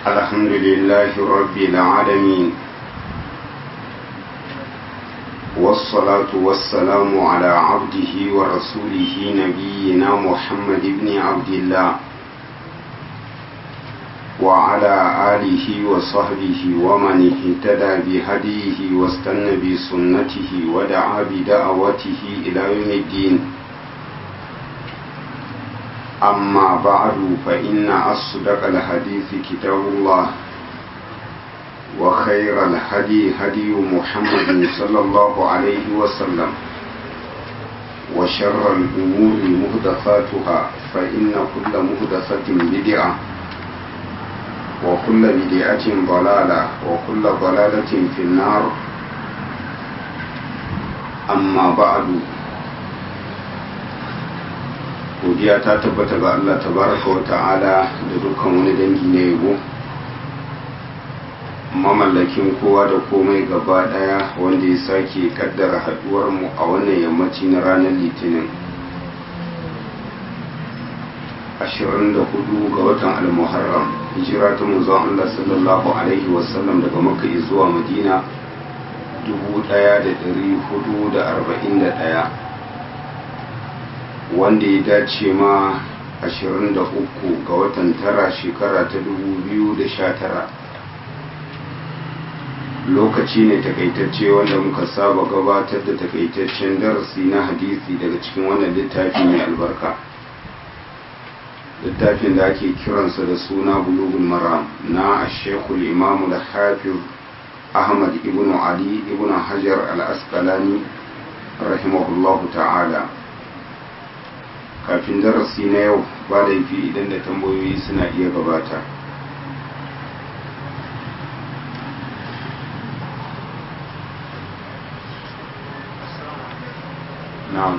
الحمد لله رب العالمين، والصلاة والسلام على عبده ورسوله نبينا محمد بن عبد الله وعلى آله وصحبه ومن اهتدى بهديه واستنى بسنته ودعا بدعوته إلى يوم الدين. أما بعد فإن أصدق الحديث كتاب الله، وخير الهدي هدي محمد صلى الله عليه وسلم، وشر الأمور محدثاتها فإن كل محدثة بدعة، وكل بدعة ضلالة وكل ضلالة في النار. أما بعد، godiya ta tabbata ga Allah tabaraka wa ta'ala da dukkan wani dangi na yabo, mamallakin kowa da komai gaba daya, wanda ya sake kaddara haduwar mu a wannan yammaci na ranar litinin 24 ga watan al-muharram, hijira ta manzon Allah sallallahu alaihi wasallam daga makka zuwa madina 1441, wanda ya dace ma 23 ga watan tara shekara ta 2019. Lokaci ne takaitacce wanda muka saba gabatar da takaitaccen darasi na hadisi daga cikin wannan littafi mai albarka, littafin da ake kiransa da suna Bulughul Maram na Sheikhul Imam al-Hafiz Ahmad ibn Ali ibn Hajar al-Asqalani rahimahullahu ta'ala. Kafin darasi na yau ba laifi idan da tambayoyi suna iya gabata. Na'am.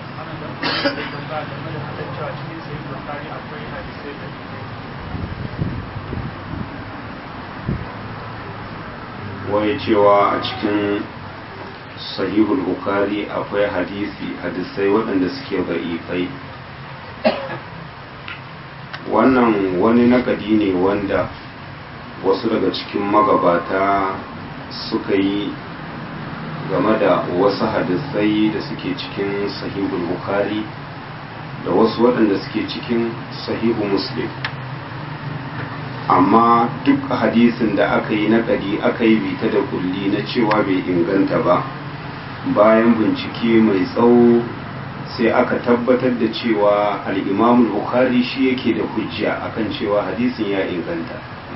Waye cewa a cikin sahihul Bukhari akwai hadisai waɗanda suke da'ifai. Wannan wani nakadi ne wanda wasu daga cikin magabata suka yi game da wasu hadisai da suke cikin sahihul Bukhari da wasu waɗanda suke cikin sahihu Muslim, amma duk hadisin da aka yi nakadi aka yi bita da kulli na cewa bai inganta ba, bayan bincike mai tsawo sai aka tabbatar da cewa al-Imam Bukhari shi yake da hujja akan cewa hadisin ya inganta.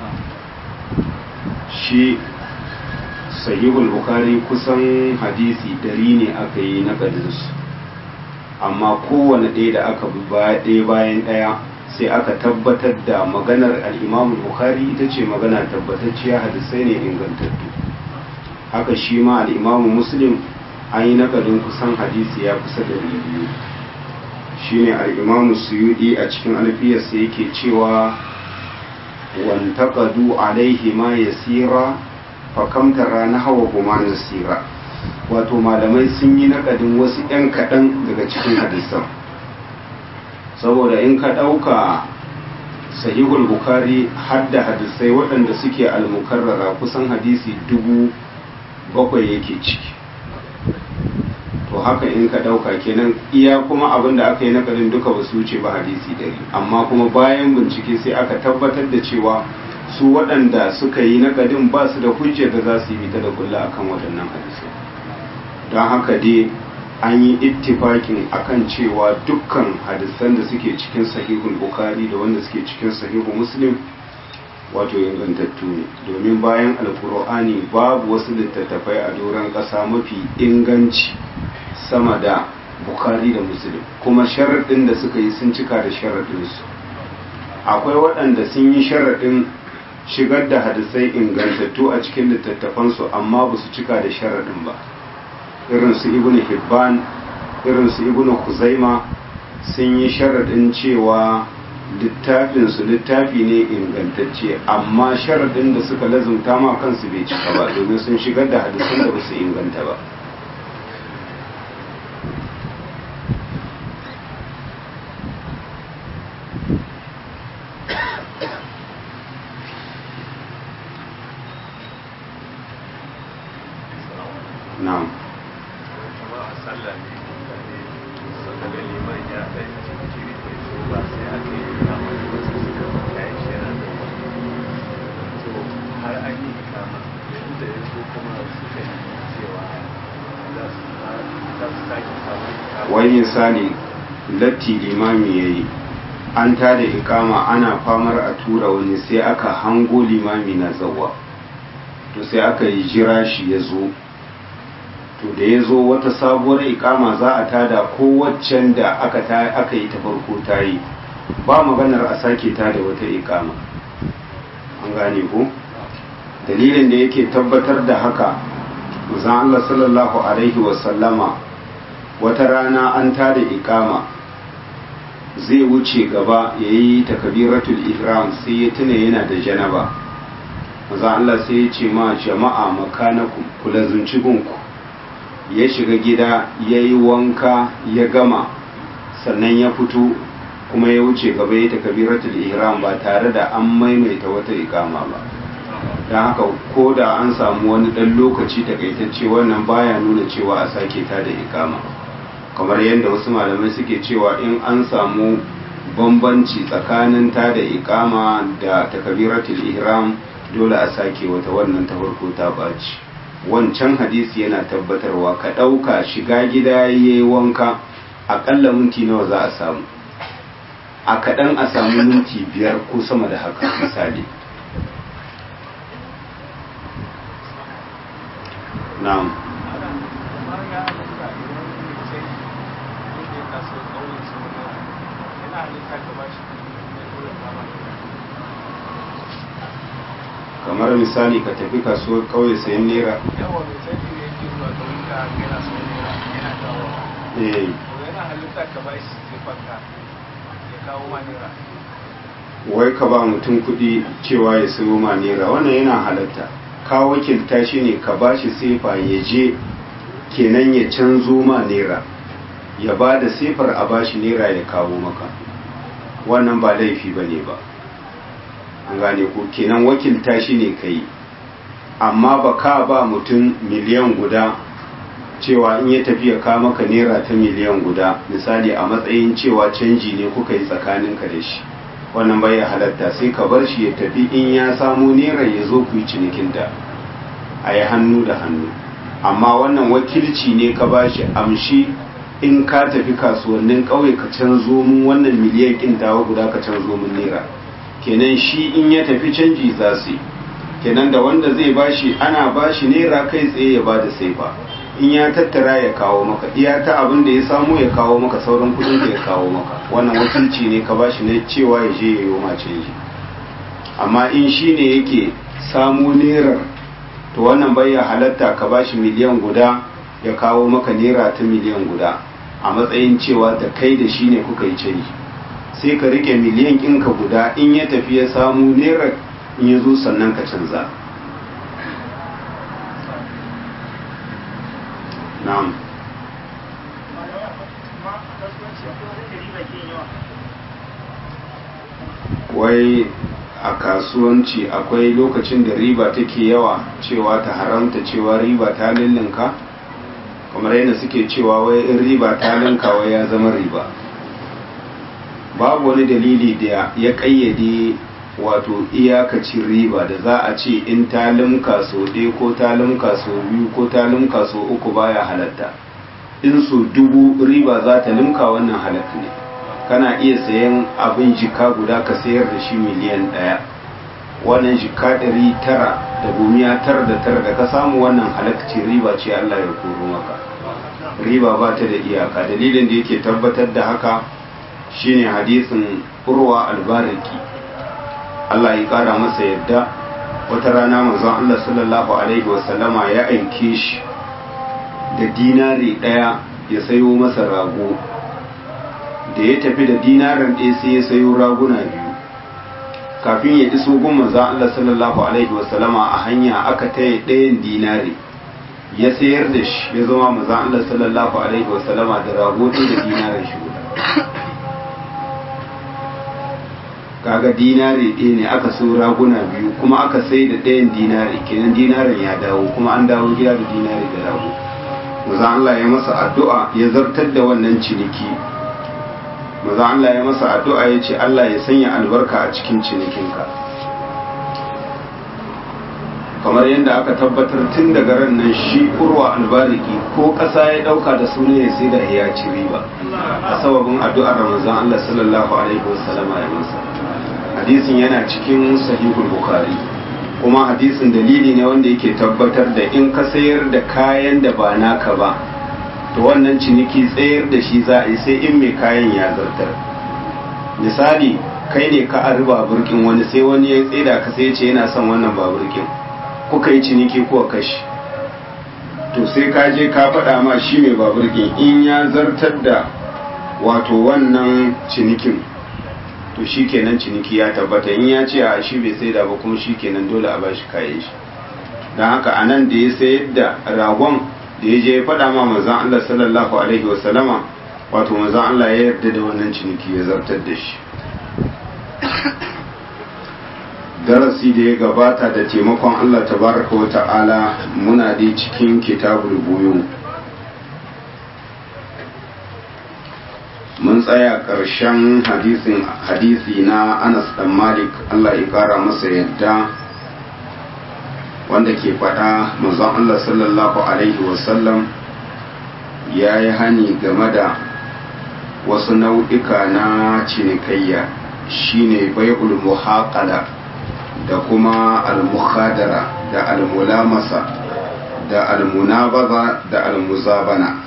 Shi sahihul Bukhari kusan hadisi 100 ne aka yi nakadinsu, amma kowane ɗaya da aka bi ɗaya bayan ɗaya sai aka tabbatar da maganar al-Imam Bukhari ita ce magana tabbatacciya, hadisai ne ingantattu. Haka shi ma al-Imam Muslim an yi nakadin kusan hadisi ya kusa da 200. Shi ne al-Imam Suyuɗi a cikin alfiyarsa yake cewa wantaqadu alaihi ma yasira fa kam tara nahwa huma nasira, wato malamai sun yi nakadin wasu 'yan kaɗan daga cikin hadisan. Saboda in ka ɗauka sahihul Bukhari har da hadisai waɗanda suke al-mukarrara kusan hadisi 7,000 yake ciki. To haka in ka ɗauka kenan iya kuma abin da aka yi nakalin duka ba su wuce ba hadisi 100, amma kuma bayan bincike sai aka tabbatar da cewa su waɗanda suka yi nakalin ba su da hujjar da za su yi ta da kulla akan waɗannan hadisai. Don haka dai an yi ittifakin akan cewa dukkan hadisan da suke cikin sahihul Bukhari da wanda suke cikin sahihu Muslim wato ingantattu ne, domin bayan alkur'ani babu wasu littattafai a doron ƙasa mafi inganci sama da Bukhari da Muslim, kuma sharaɗin da suka yi sun cika da sharaɗinsu. Akwai waɗanda sun yi sharaɗin shigar da hadisai ingantattu a cikin littattafansu amma ba su cika da sharaɗin ba, irin su Ibn Hibban, irin su Ibn Khuzaima sun yi sharaɗin cewa littafinsu littafi ne ingantacce, amma sharaɗin da suka lazumta ma kansu bai cika ba, domin sun shigar da hadisan da ba su inganta ba. misali latti limami ya yi an tada ikama ana famar a tura wani sai aka hango limami na zawa to sai aka yi jira shi ya zo to da ya zo wata sabuwar ikama za a tada ko waccan da aka yi ta farko ta yi ba maganar a sake tada wata ikama an gane ko dalilin da yake tabbatar da haka manzon Allah sallallahu alaihi wasallama wata rana an tada ikama zai wuce gaba ya yi takabiratul ihram sai ya tuna yana da janaba manzon Allah sai ya ce ma jama'a makanakum kula zunci gunku ya shiga gida ya yi wanka ya gama sannan ya fito kuma ya wuce gaba ya takabiratul ihram ba tare da an maimaita wata ikama ba don haka ko da an samu wani ɗan lokaci takaitacce wannan baya nuna cewa a sake ta da ikama kamar yadda wasu malamai suke cewa in an samu bambanci tsakanin ta da ikama da takabiratul ihram dole a sake wata wannan ta farko ta baci wancan hadisi yana tabbatarwa ka ɗauka shiga gida yayi wanka aƙalla minti nawa za a samu a kaɗan a samu minti 5 ko sama da haka misali na'am kamar misali ka tafi kasuwar kauye sayan naira wai ka ba mutum kuɗi cewa ya sayo ma naira wannan yana halatta ka wakilta shi ne ka ba shi sefa ya je kenan ya canzo ma naira ya ba da sefar a ba shi naira ya kawo maka wannan ba laifi ba ne ba an gane ko kenan wakilta shi ne ka yi amma ba ka ba mutum miliyan guda cewa in ya tafi ya kawo maka naira ta miliyan guda misali a matsayin cewa canji ne kuka yi tsakaninka da shi wannan bai halatta sai ka bar shi ya tafi in ya samu naira ya zo ku yi cinikinta a yi hannu da hannu amma wannan wakilci ne ka ba shi amshi in ka tafi kasuwannin ƙauye ka canzo mun wannan miliyan ƙin tawa guda ka canzo mun naira kenan shi in ya tafi canji za su yi kenan da wanda zai bashi ana bashi naira kai tsaye ya bada saifa in ya tattara ya kawo maka iya ta abin da ya samu ya kawo maka sauran kudin da ya kawo maka wannan wakilci ne ka bashi ne cewa ya je ya yi ma canji amma in shi ne yake samu naira to wannan bai ya halatta ka bashi miliyan guda ya kawo maka naira ta miliyan guda a matsayin cewa da kai da shi ne kuka yi canji sai ka rike miliyan ɗinka guda in ya tafi ya samu naira in ya zo sannan ka canza na'am wai a kasuwanci akwai lokacin da riba take yawa cewa ta haramta cewa riba ta lullunka kamar yadda suke cewa wai in riba ta linka wai ya zama riba babu wani dalili da ya kayyade wato iyakacin riba da za a ce in ta limka so ɗaya ko ta limka so biyu ko ta limka so uku baya halatta in so 1000 riba za ta limka wannan halatta ne kana iya sayan abin jika guda ka sayar da shi miliyan 1 wannan jika 999 da ka samu wannan halatta riba ce Allah ya koro maka riba ba ta da iyaka dalilin da yake tabbatar da haka shine hadisin Urwa al-Bariki Allah ya kara masa yadda wata rana manzon Allah sallallahu alaihi wasallama ya aike shi da dinari 1 ya sayo masa rago da ya tafi da dinarin ɗaya sai ya sayo raguna 2 kafin ya iso gun manzon Allah sallallahu alaihi wasallama a hanya aka taya ɗayan dinari ya sayar da shi ya zama manzon Allah sallallahu alaihi wasallama da rago da dinarin shi guda kaga dinari ɗaya ne aka so raguna 2 kuma aka sai da ɗayan dinari kenan dinarin ya dawo kuma an dawo gida da dinari da rago maza Allah ya masa addu'a ya zartar da wannan ciniki maza Allah ya masa addu'a ya ce Allah ya sanya albarka a cikin cinikinka kamar yadda aka tabbatar tun daga ran nan shi urwa albariki ko ƙasa ya ɗauka da suna ya sai da ya ci riba a sababin addu'ar ramazan Allah sallallahu alaihi wasallam ya masa. Hadisin yana cikin sahihul bukhari, kuma hadisin dalili ne wanda yake tabbatar da in ka sayar da kayan da ba naka ba to wannan ciniki tsayar da shi za a yi sai in mai kayan ya zartar. Misali, kai ne ka ari baburkin wani sai wani ya tsida ka sai ce yana son wannan baburkin, kuka yi ciniki kuwa kashi, to sai ka je ka faɗa ma shi mai baburkin in ya zartar da wato wannan cinikin to shi kenan ciniki ya tabbata. In ya ce a shi bai saida ba kuma shi kenan dole a bashi kayan shi. don haka a nan da ya sayar da ragon da ya je ya faɗa ma manzan Allah sallallahu alaihi wasallama, wato manzan Allah ya yarda da wannan ciniki ya zartar da shi. Darasi da ya gabata da taimakon Allah tabaraka wa ta'ala muna dai cikin kitabul buyu, mun tsaya ƙarshen hadisi na Anas dan Malik Allah ya ƙara masa yadda, wanda ke faɗa manzon Allah sallallahu alaihi wasallam ya yi hani game da wasu nau'ika na cinikayya, shine bai'ul muhaqala da kuma al-mukhadara da al-mulamasa da al-munabaza da al-muzabana.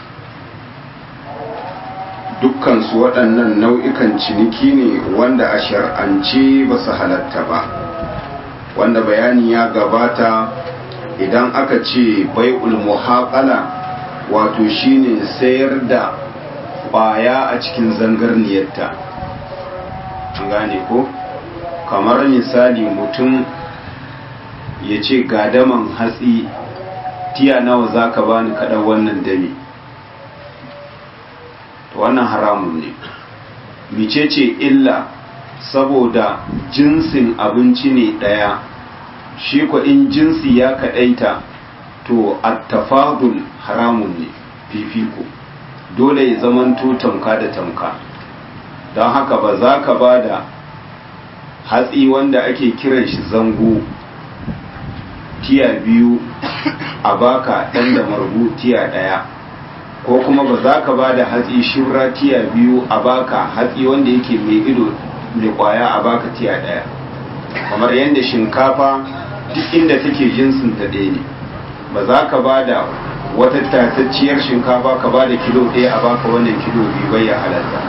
Dukkansu waɗannan nau'ikan ciniki ne wanda a shar'ance ba su halatta ba, wanda bayani ya gabata. Idan aka ce bai'ul muhaqala wato shine sayar da ƙwaya a cikin zangarniyarta, an gane ko? Kamar misali mutum ya ce ga daman hatsi tiya nawa za ka bani kaɗan wannan dame, to wannan haramun ne. Micece illa saboda jinsin abinci ne ɗaya, shi ko in jinsi ya kaɗaita to attafadul haramun ne, fifiko dole ya zamanto tamka da tamka. Don haka ba za ka ba da hatsi wanda ake kiran shi zango tiya biyu a baka ɗan da margu tiya ɗaya, ko kuma ba za ka ba da hatsi shirra tiya biyu a baka hatsi wanda yake mai ido mai kwaya a baka tiya ɗaya. Kamar yadda shinkafa duk inda take jinsin ta ɗaya ne, ba za ka ba da wata tatacciyar shinkafa ka ba da kilo ɗaya a baka wannan kilo biyu bai ya halatta.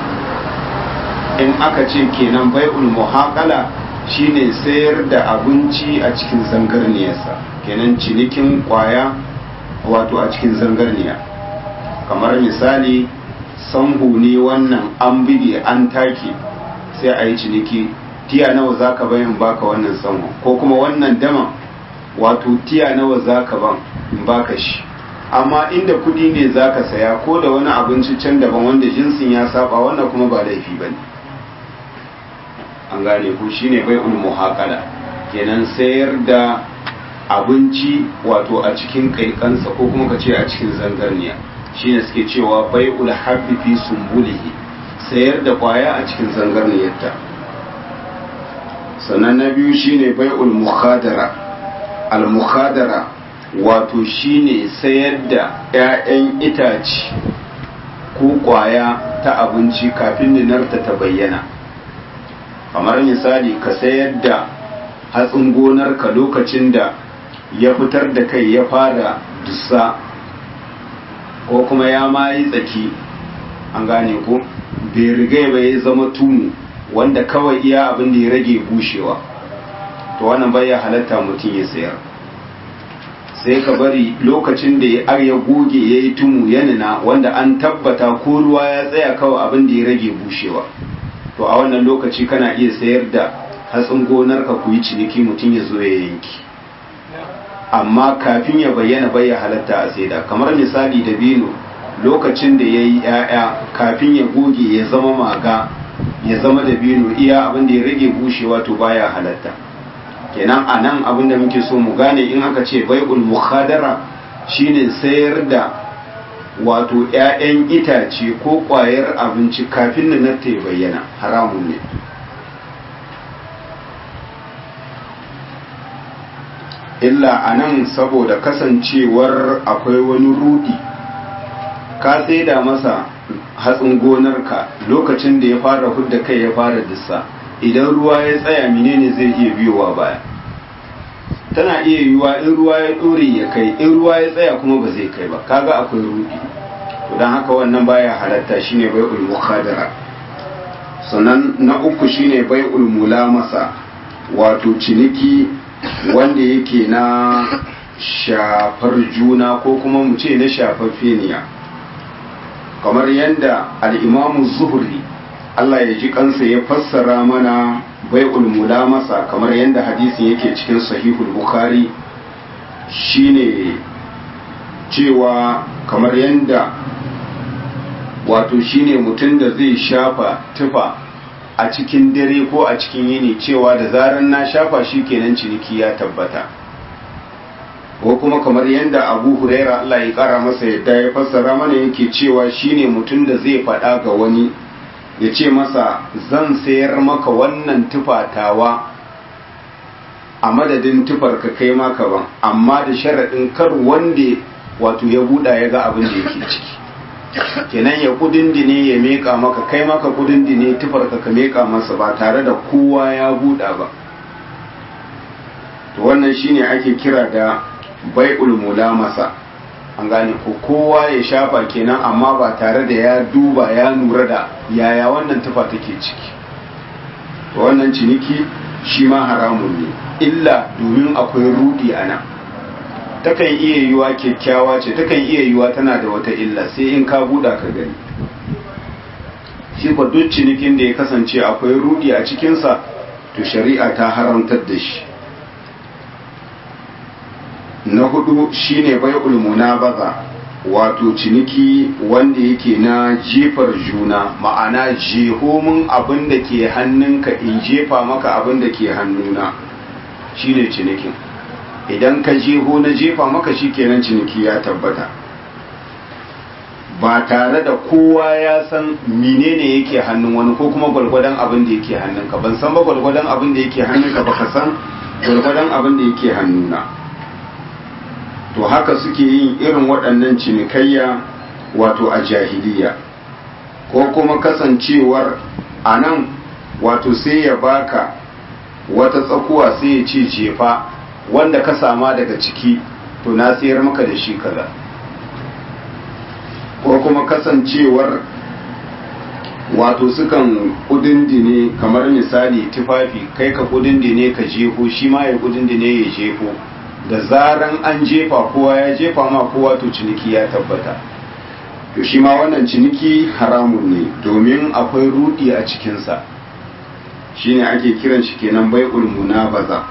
In aka ce kenan bai'ul muhaqala shine sayar da abinci a cikin zangarniyarsa, kenan cinikin kwaya wato a cikin zangarniya. Kamar misali sanhu ne wannan an bige an take sai a yi ciniki, tiya nawa za ka bayan baka wannan sanhu, ko kuma wannan daman wato tiya nawa za ka ban in baka shi. Amma inda kudi ne za ka saya ko da wani abinci can daban wanda jinsin ya saba, wannan kuma ba laifi ba ne, an gane ku. Shine bai'ul muhaqala, kenan sayar da abinci wato a cikin kaikansa ko kuma ka ce a cikin zangarniya, shine suke cewa bai'ul habbi fi sumbulihi, sayar da kwaya a cikin zangarniyarta. Sannan na biyu shine bai'ul mukhadara. Al-mukhadara wato shine sayar da 'ya'yan itace ko kwaya ta abinci kafin ninarta ta bayyana. Kamar misali ka sayar da hatsin gonarka lokacin da ya fitar da kai ya fara dussa ko kuma ya mayi tsaki, an gane ko bai rigai ba ya zama tumu wanda kawai iya abin da ya rage bushewa, to wannan bai ya halatta mutum ya sayar. Sai ka bari lokacin da ya goge ya yi tumu ya nuna wanda an tabbata ko ruwa ya tsaya kawai abin da ya rage bushewa, to a wannan lokaci kana iya sayar da hatsin gonarka ku yi ciniki, mutum ya zo ya yanki. Amma kafin ya bayyana bai ya halatta a saida. Kamar misali dabino lokacin da ya yi 'ya'ya kafin ya goge ya zama maga ya zama dabino iya abin da ya rage bushewa, to baya halatta. Kenan a nan abin da muke so mu gane, in aka ce bai'ul mukhadara shine sayar da wato 'ya'yan itace ko ƙwayar abinci kafin nan ta bayyana, haramun ne. illa a nan saboda kasancewar akwai wani rudi ka saida masa hatsin gonarka lokacin da ya fara hudda kai ya fara dissa idan ruwa ya tsaya menene zai iya biyowa baya tana iya yiwuwa in ruwa ya dore ya kai in ruwa ya tsaya kuma ba zai kai ba kaga akwai rudi to dan haka wannan baya halatta shine bai'ul mukhadara. Sannan na uku shine bai'ul mulamasa, wato ciniki wanda yake na shafar juna ko kuma mu ce na shafaffeniya, kamar yadda al-Imam Zuhri Allah ya ji kansa ya fassara mana bai'ul mulamasa kamar yadda hadisin yake cikin sahihul Bukhari, shine cewa kamar yadda wato shine mutum da zai shafa tufa a cikin dare ko a cikin yini, cewa da zaran na shafa shi kenan ciniki ya tabbata. Ko kuma kamar yadda Abu Huraira Allah ya kara masa yadda ya fassara mana yake cewa shine mutum da zai faɗa ga wani ya ce masa zan sayar maka wannan tufatawa a madadin tufar ka kai maka ban, amma da sharaɗin kar wanda wato ya buɗa ya ga abin da yake ciki, kenan ya kudindine ya meka maka kai maka kudindine tufar ka meka masa ba tare da kowa ya buɗa ba. To wannan shine ake kira da bai'ul mulamasa, an gane ko kowa ya shafa kenan amma ba tare da ya duba ya nura da yaya wannan tufa take ciki. To wannan ciniki shi ma haramun ne, illa domin akwai rudi a nan. Takan iya yiwa kyakkyawa ce, takan iya yiwa tana da wata illa, sai in ka buɗa ka gani. Shi kwa duk cinikin da ya kasance akwai rudi a cikinsa, to shari'a ta haramtar da shi. Na hudu shine bai'ul munabaza, wato ciniki wanda yake na jefar juna, ma'ana jeho mun abin da ke hannunka in jefa maka abin da ke hannuna, shine cinikin. Idan ka jeho na jefa maka shi kenan ciniki ya tabbata, ba tare da kowa ya san menene yake hannun wani ko kuma gwalgwadon abin da yake hannunka. Ban san ba gwalgwadon abin da yake hannunka, ba ka san gwalgwadon abin da yake hannuna. To haka suke yin irin waɗannan cinikayya wato a jahiliya, ko kuma kasancewar a nan wato sai ya baka wata tsakuwa sai ya ce jefa wanda ka sama daga ciki, to na sayar maka da shi kaza. Ko kuma kasancewar wato sukan kudindine, kamar misali tufafi kai ka kudindine ka jefo shi ma ya kudindine ya jefo, da zaran an jefa kowa ya jefa ma kowa, to ciniki ya tabbata. To shi ma wannan ciniki haramun ne domin akwai rudi a cikinsa, shine ake kiran shi kenan bai'ul munabaza.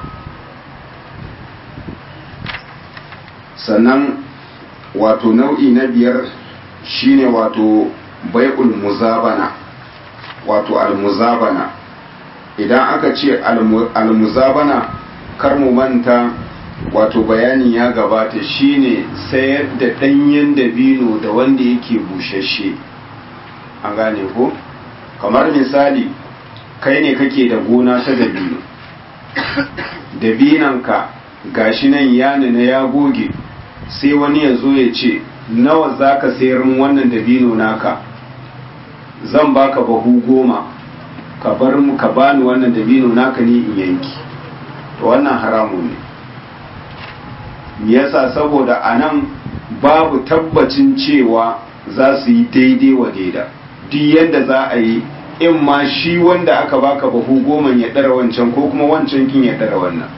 Sannan wato nau'i na biyar shine wato bai'ul muzabana, wato almuzabana. Idan aka ce almuzabana, kar mu manta wato bayani ya gabata, shine sayar da ɗanyen dabino da wanda yake bushashe, an gane ko? Kamar misali kai ne kake da gona ta dabino, dabinanka gashi nan ya nuna ya goge, sai wani ya zo ya ce nawa za ka sayar wannan dabino naka, zan baka bahu 10 ka bani wannan dabino naka ni in yanki. To wannan haramun ne. Me yasa? Saboda anan babu tabbacin cewa za su yi daidai wa daida, duk yadda za a yi in ma shi wanda aka baka bahu 10 ya ɗara wancan ko kuma wancan kin ya ɗara wannan,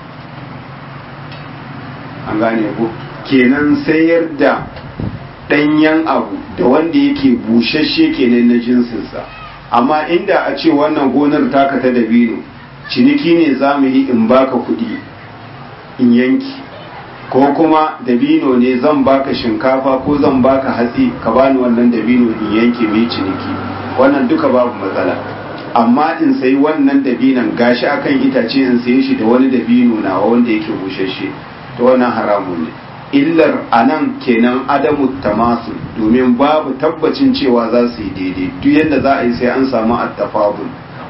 an gane ko? Kenan sayar da ɗanyen abu da wanda yake bushashe kenan na jinsinsa. Amma inda a ce wannan gonar taka ta dabino, ciniki ne za mu yi in baka kuɗi in yanki, ko kuma dabino ne zan baka shinkafa ko zan baka hatsi ka bani wannan dabino in yanke mai ciniki, wannan duka babu matsala. Amma in sayi wannan dabinon gashi akan itace in sayi shi da wani dabino nawa wanda yake bushashe, to wannan haramun ne. Illar anan kenan adamu tamasul, domin babu tabbacin cewa za su yi daidai, duk yadda za a yi sai an samu attafadul,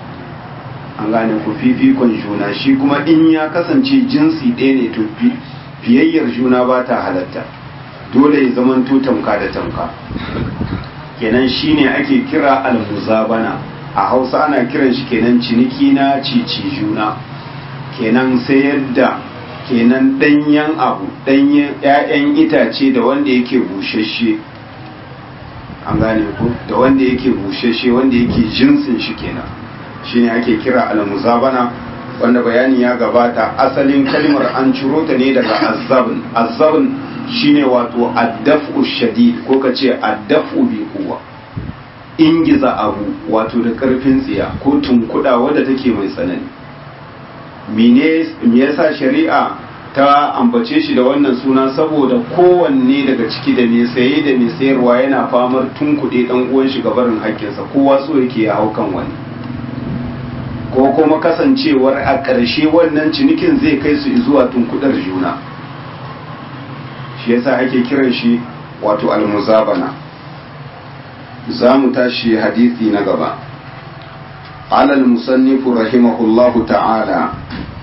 an gane ku fifikon juna. Shi kuma in ya kasance jinsi ɗaya ne, to fiyayyar juna ba ta halatta, dole ya zamanto tamka da tamka. Kenan shine ake kira almuzabana, a Hausa ana kiran shi kenan ciniki na cici juna, kenan sayar da kenan danyen abu, danyen 'ya'yan itace da wanda yake bushashe, an gane ku, da wanda yake bushashe wanda yake jinsin shi kenan shine ake kira almuzabana, wanda bayani ya gabata. Asalin kalmar an ciro ta ne daga azzabn. Azzabn shine wato addafu shadid, ko ka ce addafu bi quwwa, ingiza abu wato da karfin tsiya ko tunkuda wadda take mai tsanani. Me yasa shari'a ta ambace shi da wannan suna? Saboda kowanne daga ciki da mai saye da mai sayarwa yana famar tunkuɗe ɗan uwan shi gabarin haƙƙinsa, kowa so yake ya hau kan wani, ko kuma kasancewar a ƙarshe wannan cinikin zai kai su zuwa tunkudar juna, shi yasa ake kiran shi wato almuzabana. za mu tashi hadisi na gaba. alal musannifu rahimahullahu ta'ala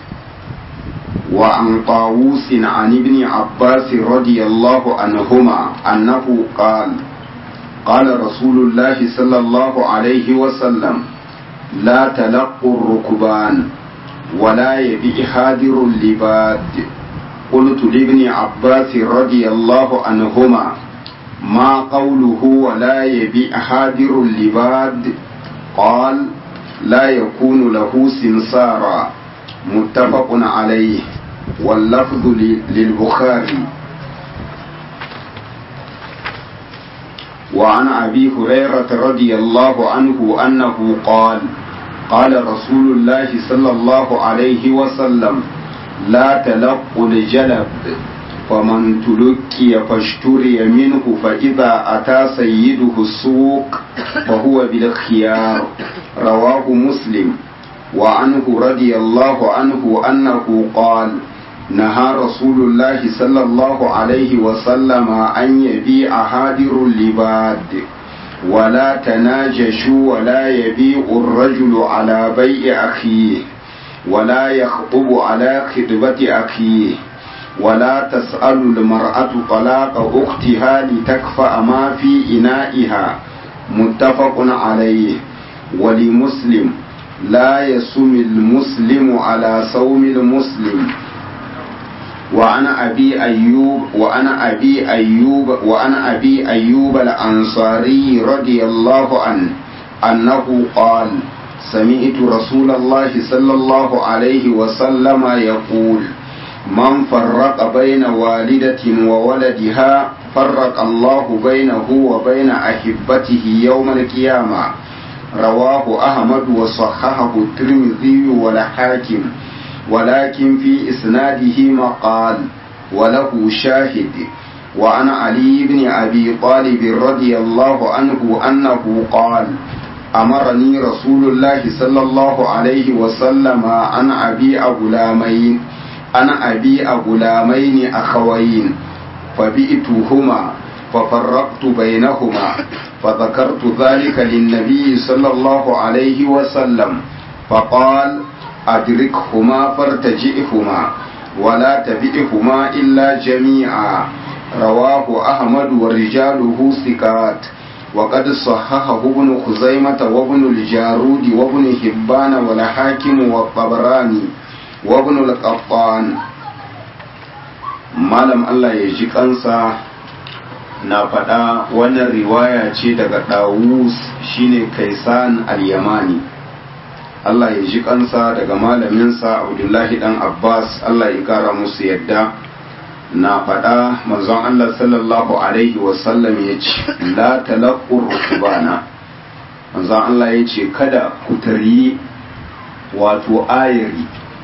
wa an tawusin an ibn abbas radiyallahu anhuma annahu qala rasulullahi sallallahu alaihi wa sallam لا تلقوا الركبان ولا يبيع حاضر اللباد. قلت لابن عباس رضي الله عنهما ما قوله ولا يبيع حاضر اللباد؟ قال لا يكون له سمسارا. متفق عليه واللفظ للبخاري. وعن أبي هريرة رضي الله عنه أنه قال قال رسول الله صلى الله عليه وسلم لا تلقوا الجلب فمن تلقي فاشتري منه فإذا أتى سيده السوق فهو بالخيار. رواه مسلم. وعنه رضي الله عنه أنه قال نهى رسول الله صلى الله عليه وسلم أن يبيع حاضر اللباد ولا تناجشوا ولا يبيع الرجل على بيع أخيه ولا يخطب على خطبة أخيه ولا تسأل المرأة طلاق أختها لتكفأ ما في إنائها. متفق عليه. ولمسلم لا يصوم المسلم على صوم المسلم. وعن أبي أيوب الأنصاري رضي الله عنه أنه قال سمعت رسول الله صلى الله عليه وسلم يقول من فرق بين والدة وولدها فرق الله بينه وبين أحبته يوم القيامة. رواه أحمد وصححه الترمذي والحاكم، ولكن في إسناده مقال وله شاهد. وعن علي بن أبي طالب رضي الله عنه أنه قال أمرني رسول الله صلى الله عليه وسلم أن أبيع غلامين أخوين فبئتهما ففرقت بينهما فذكرت ذلك للنبي صلى الله عليه وسلم فقال أدركهما فارتجئهما ولا تبئهما إلا جميعا. رواه أحمد ورجاله ثقات، وقد صححه ابن خزيمة وابن الجارود وابن حبان والحاكم والطبراني وابن القطان. malam Allah ya ji kansa na faɗa wannan riwaya ce daga Dawus shine Kaisan al-Yamani, Allah ya ji kansa, daga malaminsa Abdullahi dan Abbas, Allah ya kara musu yadda, na faɗa manzon Allah sallallahu alaihi wasallam ya ce la talaqqur rukbana. Manzon Allah ya ce kada ku tari wato ayari.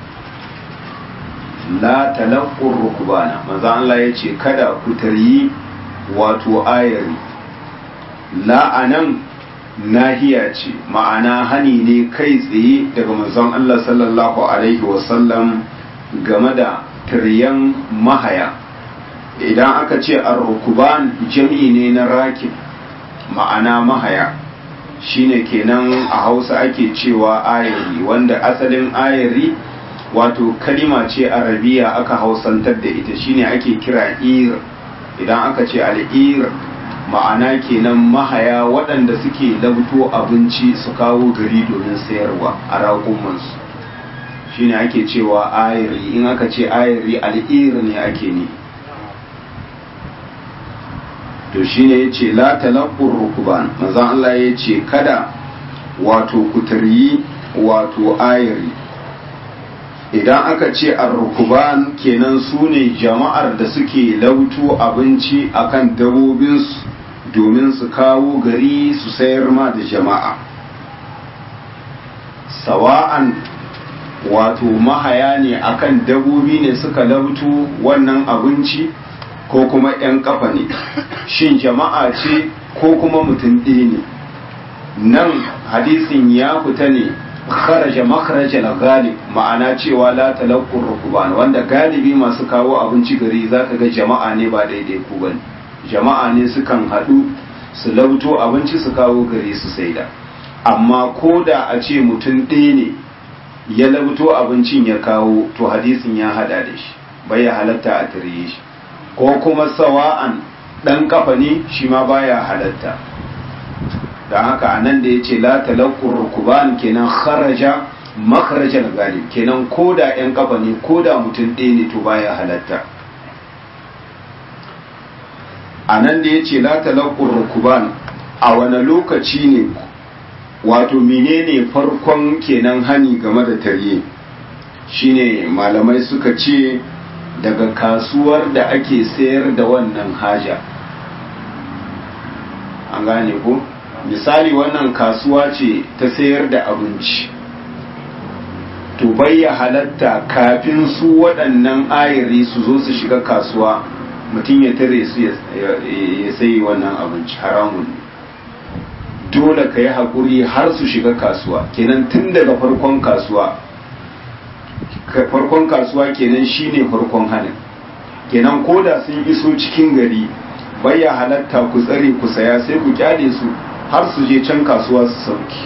La talaqqur rukbana. Manzon Allah ya ce kada ku tari wato ayari. La anan nahiya ce, ma'ana hani ne kai tsaye daga manzon Allah sallallahu alaihi wasallam game da tiryan mahaya. Idan aka ce ar-rukban jam'i ne na rakib, ma'ana mahaya, shine kenan a Hausa ake cewa ayari, wanda asalin ayari wato kalima ce arabiya aka hausantar da ita shine ake kira ir. Idan aka ce al'ir ma'ana kenan mahaya waɗanda suke labto abinci su kawo gari domin sayarwa a raƙumansu shine ake cewa ayiri. In aka ce ayiri al'ir ne ake ne. to shine yace la talaqqur rukban, manzon Allah yace kada wato kutaryi wato ayiri. Idan aka ce ar-rukban kenan sune jama'ar da suke lauto abinci akan dabobinsu domin su kawo gari su sayar ma da jama'a, sawa'an wato mahaya ne akan dabobi ne suka lauto wannan abinci ko kuma 'yan kafa ne, shin jama'a ce ko kuma mutum ɗaya ne. Nan hadisin ya fita ne kharaja makharajal galib, ma'ana cewa la talaqqur rukban, wanda galibi masu kawo abinci gari zaka ga jama'a ne ba daidai ku bane, jama'a ne sukan haɗu su lauto abinci su kawo gari su saida. Amma ko da a ce mutum ɗaya ne ya lauto abincin ya kawo, to hadisin ya hada da shi, bai halatta a tare shi. Ko kuma sawa'an ɗan kafa ne shi ma baya halatta. da haka anan da yace la talaqqur rukban kenan kharaja makharajal galib, kenan koda yan kafa ne koda mutum ɗaya ne to baya halatta. anan da yace la talaqqur rukban, a wani lokaci ne wato menene farkon kenan hani game da tarye, shine malamai suka ce daga kasuwar da ake sayar da wannan haja. An gane ko? Misali wannan kasuwa ce ta sayar da abinci, to bayya halatta kafin su waɗannan ayari su zo su shiga kasuwa mutum ya tare su ya sayi wannan abinci, haramun ne. Dole ka yi haƙuri har su shiga kasuwa, kenan tun daga farkon kasuwa kenan shine farkon hanin, kenan koda sun iso cikin gari bayya halatta ku tsare ku saya, sai ku kyale su har su je can kasuwa su sauki.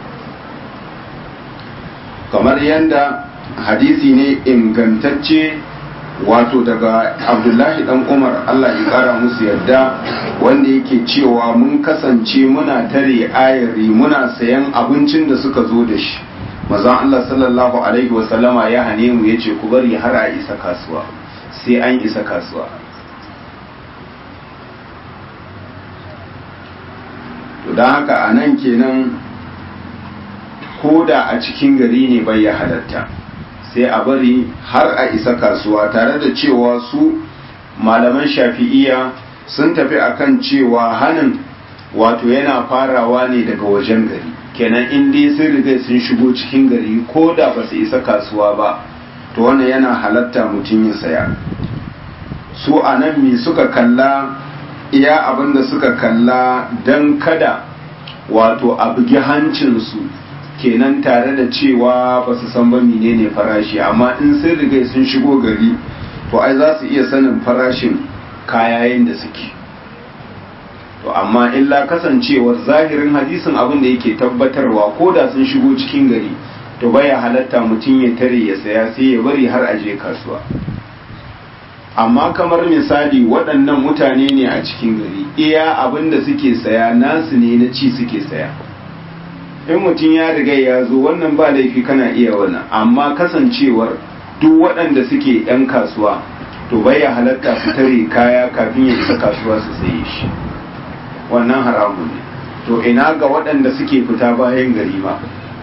Kamar yadda hadisi ne ingantacce wato daga Abdullahi dan Umar, Allah ya kara musu yadda, wanda yake cewa mun kasance muna tare ayari muna sayan abincin da suka zo da shi, manzon Allah sallallahu alaihi wasallama ya hane mu yace ku bari har a isa kasuwa, sai an isa kasuwa. Don haka a nan kenan ko da a cikin gari ne bai ya halatta, sai a bari har a isa kasuwa, tare da cewa su malaman shafi'iya sun tafi akan cewa hanin wato yana farawa ne daga wajen gari, kenan in dai sun riga sun shigo cikin gari ko da ba su isa kasuwa ba, to wannan yana halatta mutum ya saya. Su a nan me suka kalla? Iya abin da suka kalla don kada wato a bugi hancinsu, kenan tare da cewa ba su san ba menene farashi, amma in sun riga sun shigo gari to ai za su iya sanin farashin kayayen da suke. To amma illa kasancewar zahirin hadisin abin da yake tabbatarwa ko da sun shigo cikin gari to baya halatta mutum ya tare ya saya, sai ya bari har aje kasuwa. Amma kamar misali waɗannan mutane ne a cikin gari, iya abin da suke saya nasu ne na ci suke saya, in mutum ya riga ya zo wannan ba laifi kana iya wannan, amma kasancewar duk waɗanda suke ɗan kasuwa to baya halatta su tare kaya kafin ya isa kasuwa su saye shi, wannan haramun ne. To ina ga waɗanda suke fita bayan gari ma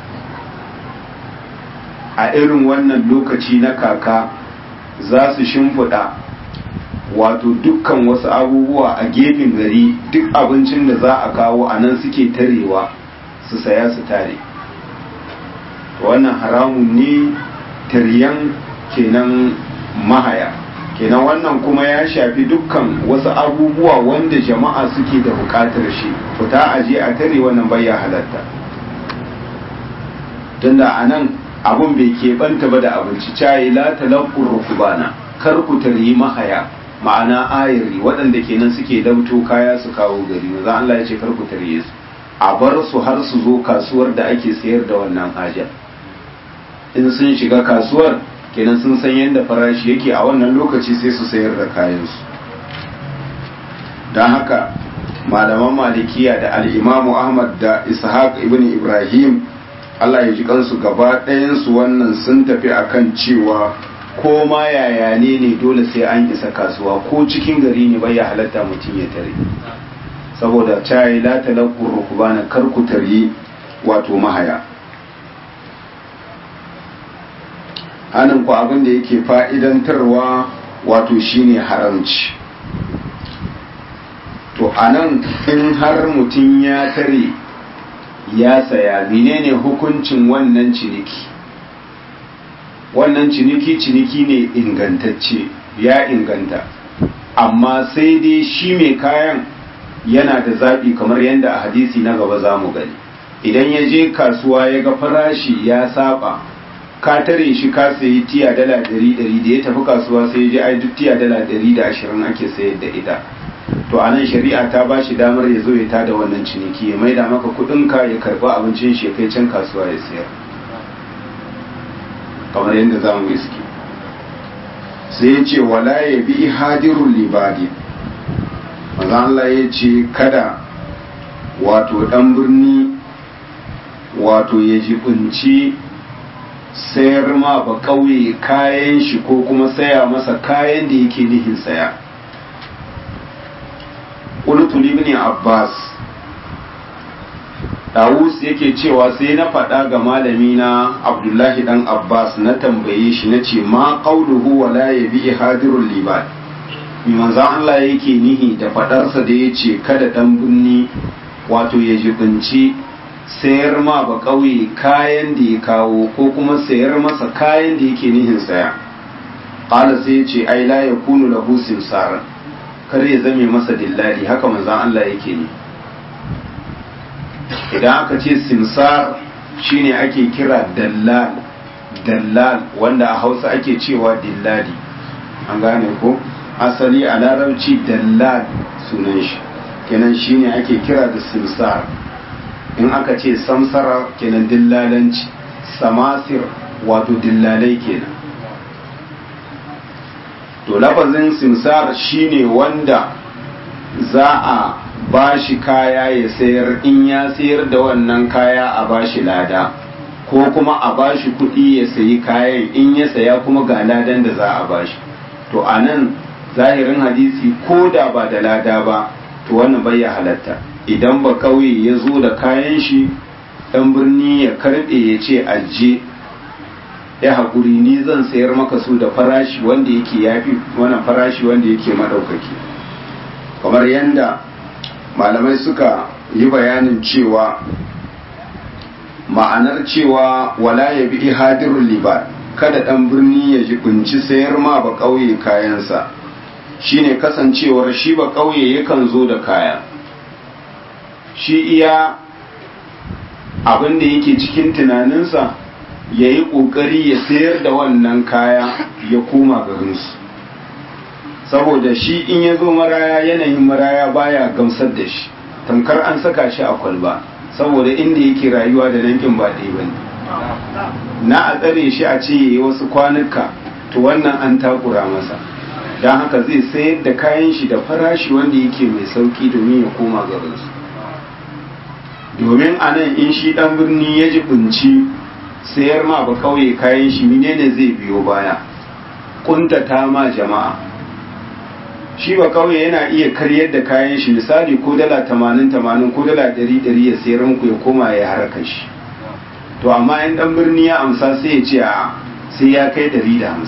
a irin wannan lokaci na kaka, za su shimfiɗa wato dukkan wasu abubuwa a gefen gari, duk abincin da za a kawo a nan suke tarewa su saya su tare. Wannan haramun ne taryan kenan mahaya, kenan wannan kuma ya shafi dukkan wasu abubuwa wanda jama'a suke da bukatar shi, fita aje a tare wannan bai ya halatta. Tunda a nan abun bai keɓanta ba da abinci, cayi la talaqqur rukbana, kar ku taryi mahaya, ma'ana ayari waɗanda kenan suke dauto kaya su kawo gari, maza Allah ya ce kar ku tarye su, a bar su har su zo kasuwar da ake sayar da wannan haja. in sun shiga kasuwar kenan sun san yadda farashi yake a wannan lokaci sai su sayar da kayansu. don haka malaman malikiya da al'imamu ahmad da ishaq ibn ibrahim Allah ya ji kansu gaba ɗayansu wannan sun tafi akan cewa ko ma yaya ne dole sai an isa kasuwa ko cikin gari ne bai ya halatta mutum ya tare, saboda cayi la talaqu rukbana kar ku tare wato mahaya. hanin ku abin da yake fa'idantarwa wato shine haramci. to anan in har mutum ya tare ya saya, menene hukuncin wannan ciniki? wannan ciniki ne ingantacce, ya inganta, amma sai dai shi mai kayan yana da zaɓi kamar yadda a hadisi na gaba za mu gani. idan ya je kasuwa ya ga farashi ya saba, ka tare shi ka sayi tiya dala 100 da ya tafi kasuwa sai ya je ai duk tiya dala 120 ake sayar da ita, to a nan shari'a ta ba shi damar ya zo ya tada wannan ciniki, ya maida maka kudinka ya karba abincin shi kai can kasuwa ya sayar, kamar yadda za mu iske. sai ya ce wala ya bi hadirul libadi, maza Allah ya ce kada wato dan birni wato ya jibinci sayar ma ba kauye kayan shi ko kuma saya masa kayan da yake nihin saya. qultu li ibn Abbas, Dawus yake cewa sai na faɗa ga malami na Abdullahi dan Abbas, na tambaye shi na ce ma qauluhu wala yabi hadirul libad, mi manzo Allah yake nihi da faɗarsa da yace kada dan binni wato ya jibinci sayar ma ba kauye kayan da ya kawo ko kuma sayar masa kayan da yake nihin saya. Qala sai yace ai la yakunu lahu simsar, kar ya zame masa dillali, haka manzon Allah yake ne. idan aka ce simsar shine ake kira dallal wanda a Hausa ake cewa dillali, an gane ko? asali a larabci dallal sunan shi, kenan shine ake kira da simsar. in aka ce samsara kenan dillalanci, samasir wato dillalai kenan. to lafazin simsar shine wanda za a bashi kaya ya sayar, in ya sayar da wannan kaya a bashi lada, ko kuma a bashi kuɗi ya sayi kayan, in ya saya kuma ga ladan da za a bashi. to anan zahirin hadisi ko da ba da lada ba, to wannan bai ya halatta. idan ba kauye ya zo da kayan shi, dan birni ya karɓe ya ce aje ya haƙuri, ni zan sayar maka su da farashi wanda yake yafi wannan farashi wanda yake madaukaki. kamar yadda malamai suka yi bayanin cewa ma'anar cewa wala ya bi hadirul libad, kada dan birni ya jibinci sayar ma ba kauye kayansa, shine kasancewar shi ba kauye yakan zo da kaya, shi iya abin da yake cikin tunaninsa ya yi ƙoƙari ya sayar da wannan kaya ya koma garinsu, saboda shi in ya zo maraya, yanayin maraya baya gamsar da shi, tamkar an saka shi a kwalba, saboda inda yake rayuwa da nankin ba ɗaya bane. na a tsare shi a ce yayi wasu kwanuka, to wannan an takura masa, don haka zai sayar da kayan shi da farashi wanda yake mai sauki domin ya koma garinsu. domin a nan in shi ɗan birni ya jibinci sayar ma ba kauye kayan shi, menene zai biyo baya? kuntata ma jama'a. shi ba kauye yana iya karyar da kayan shi, misali ko dala 80 ko dala 100 ya sayar muku ya koma ya harkar shi. to amma in dan birni ya amsa sai ya ce a sai ya kai 150,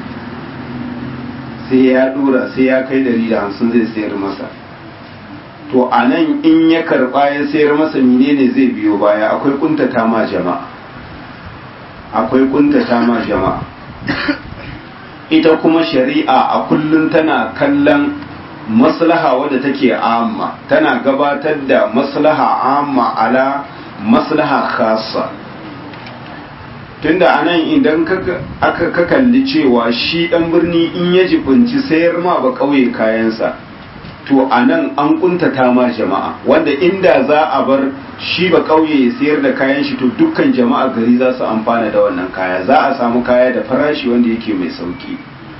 sai ya dora sai ya kai 150 zai sayar masa. to a nan in ya karba ya sayar masa, menene zai biyo baya? akwai kuntata ma jama'a, akwai kuntata ma jama'a. ita kuma shari'a a kullum tana kallon maslaha wadda take amma, tana gabatar da maslaha amma ala maslaha khassa. tunda anan idan aka kalli cewa shi dan birni in ya jibinci sayar ma ba kauye kayansa, to a nan an kuntata ma jama'a, wanda inda za a bar shi ba kauye ya sayar da kayan shi to dukkan jama'a gari za su amfana da wannan kaya, za a samu kaya da farashi wanda yake mai sauki.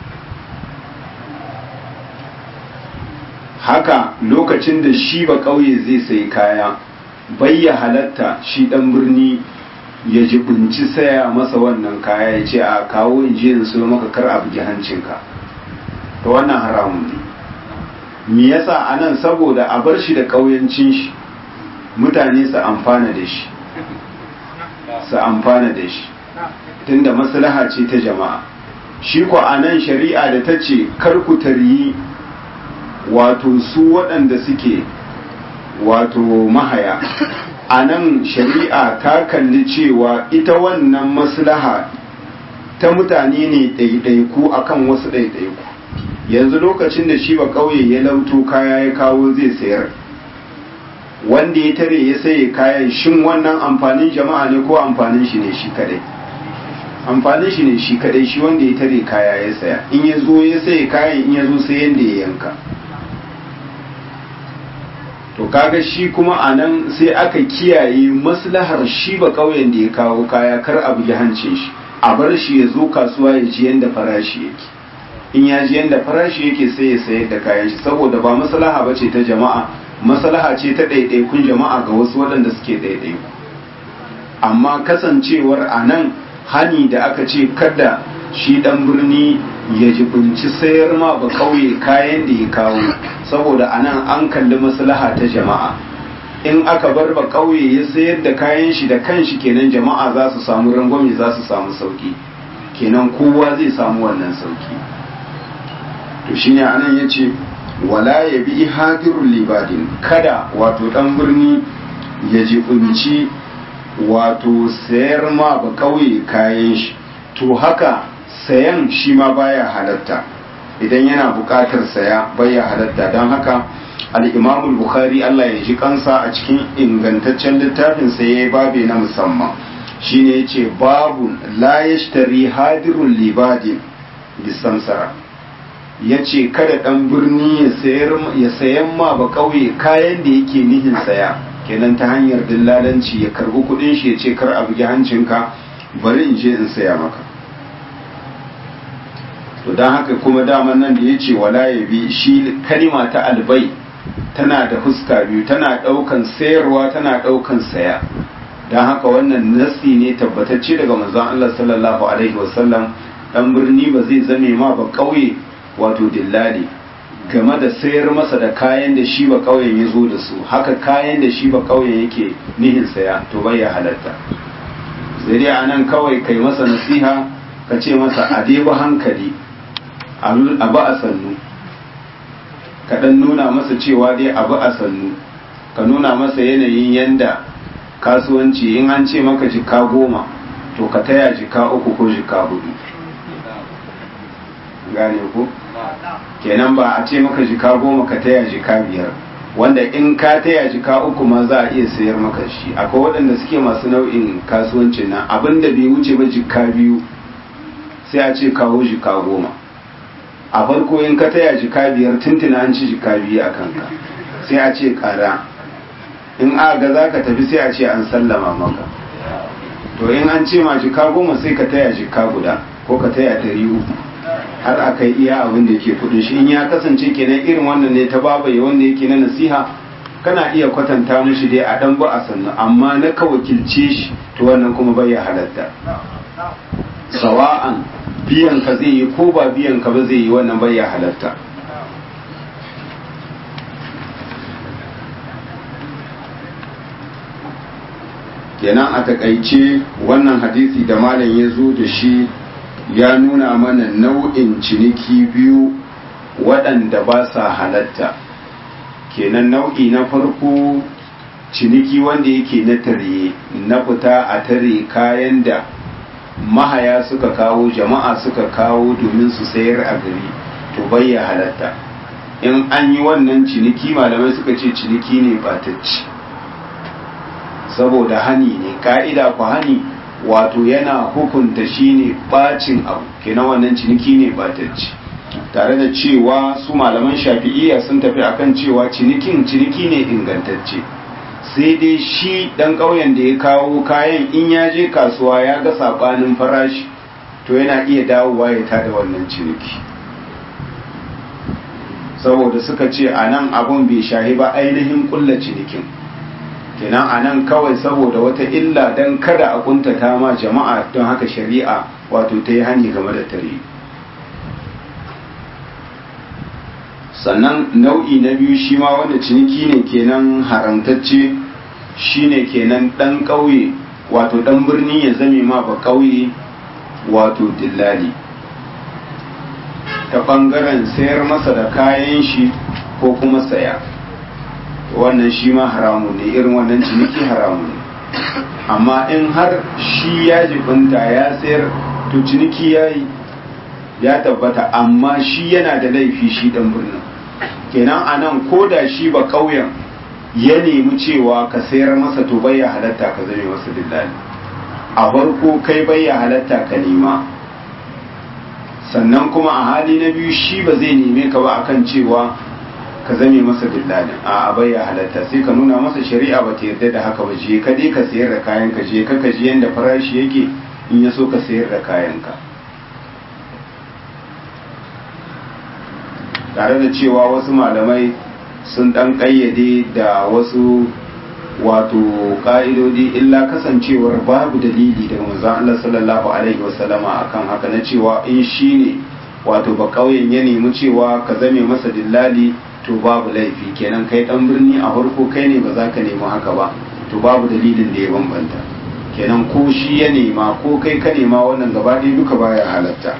Haka lokacin da shi ba kauye zai sayi kaya, bai ya halatta shi dan birni ya jibinci saya masa wannan kaya ya ce a kawo in je in so maka kar a bugi hancinka, to wannan haramun ne. Me yasa anan? Saboda a bar shi da kauyancin shi, mutane su amfana da shi, tunda maslaha ce ta jama'a. Shi ko anan shari'a da ta ce kar ku taryi wato su waɗanda suke wato mahaya, a nan shari'a ta kalli cewa ita wannan maslaha ta mutane ne ɗaiɗaiku akan wasu ɗaiɗaiku. Yanzu lokacin da shi ba ƙauye ya lauto kaya ya kawo zai sayar, wanda ya tare ya saye kayan, shin wannan amfanin jama'a ne ko amfanin shi ne shi kadai? Amfanin shi ne shi kadai, shi wanda ya tare kaya ya saya. In ya zo ya saye kayan, in ya zo sai yanda ya yanka. To kaga shi kuma a nan sai aka kiyaye maslahar shi ba ƙauyen da ya kawo kaya, kar a bugi hancin shi, a bar shi ya zo kasuwa ya ji yanda farashi yake. In ya ji yanda farashi yake sai ya sayar da kayan shi, saboda ba maslaha ba ce ta jama'a, maslaha ce ta ɗaiɗaikun jama'a ga wasu waɗanda suke ɗaiɗaiku. Amma kasancewar a nan hani da aka ce kada shi ɗan birni ya jibinci sayar ma ba ƙauye kayan da ya kawo, saboda a nan an kalli maslaha ta jama'a. In aka bar ba ƙauye ya sayar da kayan shi da kanshi, kenan jama'a za su samu rangwame, za su samu sauki, kenan kowa zai samu wannan sauki. To shine anan yace wala yabi hadirul libadin, kada wato dan birni ya jibinci wato sayar ma ba kauye kayan shi, to haka sayan shi ma baya halatta. Idan yana buƙatar saya baya halatta. Don haka al-Imam al-Bukhari Allah ya ji kansa a cikin ingantaccen littafin sa yayi babe na musamman, shine yace babun la yashtari hadirul libadin bisamsara. Ya ce kada ɗan birni ya sayan ma ba ƙauye kayan da yake nihin saya, kenan ta hanyar dillalanci ya karbi kuɗin shi ya ce kar a bugi hancinka, bari in je in saya maka. To don haka kuma daman nan da ya ce wala ya bi, shi kalima ta albai tana da fuska biyu, tana ɗaukan sayarwa, tana ɗaukan saya. Don haka wannan nasi ne tabbatacce daga manzon Allah sallallahu alaihi wasallam, ɗan birni ba zai zame ma ba ƙauye wato dillali game da sayar masa da kayan da shi ba kauyen ya zo da su, haka kayan da shi ba kauyen yake nihin saya, to bai ya halatta. Sai dai anan kawai kai masa nasiha, ka ce masa a dai ba hankali, abu a sannu, ka dan nuna masa cewa dai abu a sannu, ka nuna masa yanayin yanda kasuwanci, in an ce maka jika 10 to ka taya jika 3 ko jika 4. Gane ko? Kenan ba a ce maka jika 10 ka taya jika 5, wanda in ka taya jika 3 ma za a iya sayar maka shi. Akwai waɗanda suke masu nau'in kasuwancin nan, abinda bai wuce ba jika 2 sai a ce kawo jika 10. A farko in ka taya jika 5 tuntuna an ci jika 2 a kanka, sai a ce ƙara. In aga za ka tafi sai a ce an sallama maka. To in an ce ma jika 10 sai ka taya jika guda ko ka taya 300 har aka yi iya abin da yake kudin shi. In ya kasance kenan irin wannan ne ta babaye wanda yake na nasiha, kana iya kwatanta mishi dai a dan ba a sannu, amma na ka wakilce shi to wannan kuma bai ya halatta. Sawa'an biyan ka zai yi ko ba biyan ka ba zai yi, wannan bai ya halatta. Kenan a takaice wannan hadisi da malam ya zo da shi ya nuna mana nau'in ciniki biyu waɗanda ba sa halatta. Kenan nau'i na farko ciniki wanda yake na tare, na fita a tare kayan da mahaya suka kawo, jama'a suka kawo domin su sayar a gari, to bai ya halatta. In an yi wannan ciniki, malamai suka ce ciniki ne batacci, saboda hani ne. Ka'ida ku hani wato yana hukunta shi ne bacin abu, kenan wannan ciniki ne batacci. tare da cewa su malaman shafi'iyya sun tafi akan cewa ciniki ne ingantacce, sai dai shi dan ƙauyen da ya kawo kayan in ya je kasuwa ya ga sabanin farashi to yana iya dawowa ya tada wannan ciniki, saboda suka ce a nan abun bai shahi ba ainihin kulla cinikin, kenan a nan kawai saboda wata illa don kada a kuntata ma jama'a, don haka shari'a wato ta yi hani game da tare. Sannan nau'i na biyu shi ma wanda ciniki ne kenan haramtacce, shine kenan dan ƙauye wato dan birni ya zame ma ba ƙauye wato dillali ta bangaren sayar masa da kayan shi ko kuma saya, wannan shi ma haramun ne, irin wannan ciniki haramun ne. Amma in har shi ya jibinta ya sayar to ciniki ya tabbata, amma shi yana da laifi shi dan birnin, kenan anan ko da shi ba ƙauyen ya nemi cewa ka sayar masa to bai ya halatta ka zame masa dillali, a farko kai bai ya halatta ka nema, sannan kuma a hali na biyu shi ba zai neme ka ba akan cewa ka zame masa dillalin, a bai ya halatta, sai ka nuna masa shari'a ba ta yarda da haka ba, je ka dai ka sayar da kayan ka, je ka ji yanda farashi yake, in ya so ka sayar da kayan ka. Tare da cewa wasu malamai sun dan kayyade da wasu wato ka'idodi, illa kasancewar babu dalili daga manzon Allah sallallahu alaihi wasallama akan haka, na cewa in shine wato ba kauyen ya nemi cewa ka zame masa dillali to babu laifi, kenan kai dan birni a farko kai ne ba za ka nemi haka ba, to babu dalilin da ya bambanta, kenan ko shi ya nema ko kai ka nema, wannan gaba ɗaya duka baya halatta.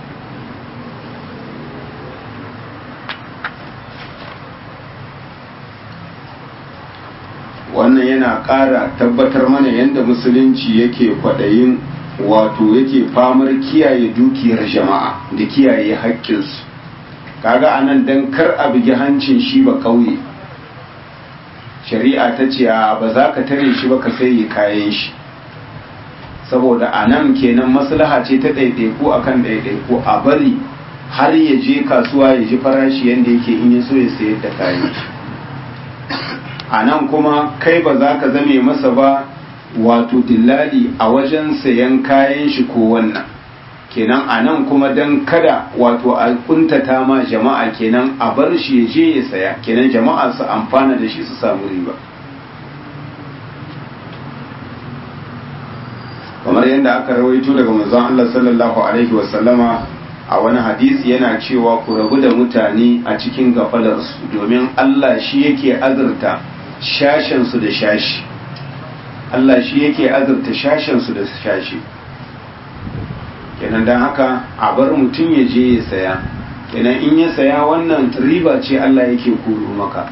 Wannan yana ƙara tabbatar mana yadda musulunci yake kwaɗayin wato yake famar kiyaye dukiyar jama'a da kiyaye haƙƙinsu. Kaga anan dan kar a bugi hancin shi ba ƙauye, shari'a ta ce ba za ka tare shi ba ka sayi kayan shi, saboda anan kenan maslaha ce ta ɗaiɗaiku akan ɗaiɗaiku, a bari har ya je kasuwa ya ji farashi yadda yake in ya so ya sayar da kayan shi. A nan kuma kai ba za ka zame masa ba wato dillali a wajen sayan kayan shi ko wannan, kenan a nan kuma don kada wato a kuntata ma jama'a, kenan a bar shi ya je ya saya, kenan jama'a su amfana da shi su samu riba. Kamar yadda aka rawaito daga manzon Allah sallallahu alaihi wasallama a wani hadisi yana cewa ku rabu da mutane a cikin gafalarsu, domin Allah shi yake azurta shashensu da shashi, Allah shi yake azurta shashensu da shashi, kenan don haka a bar mutum ya je ya saya, kenan in ya saya wannan riba ce Allah yake koro maka.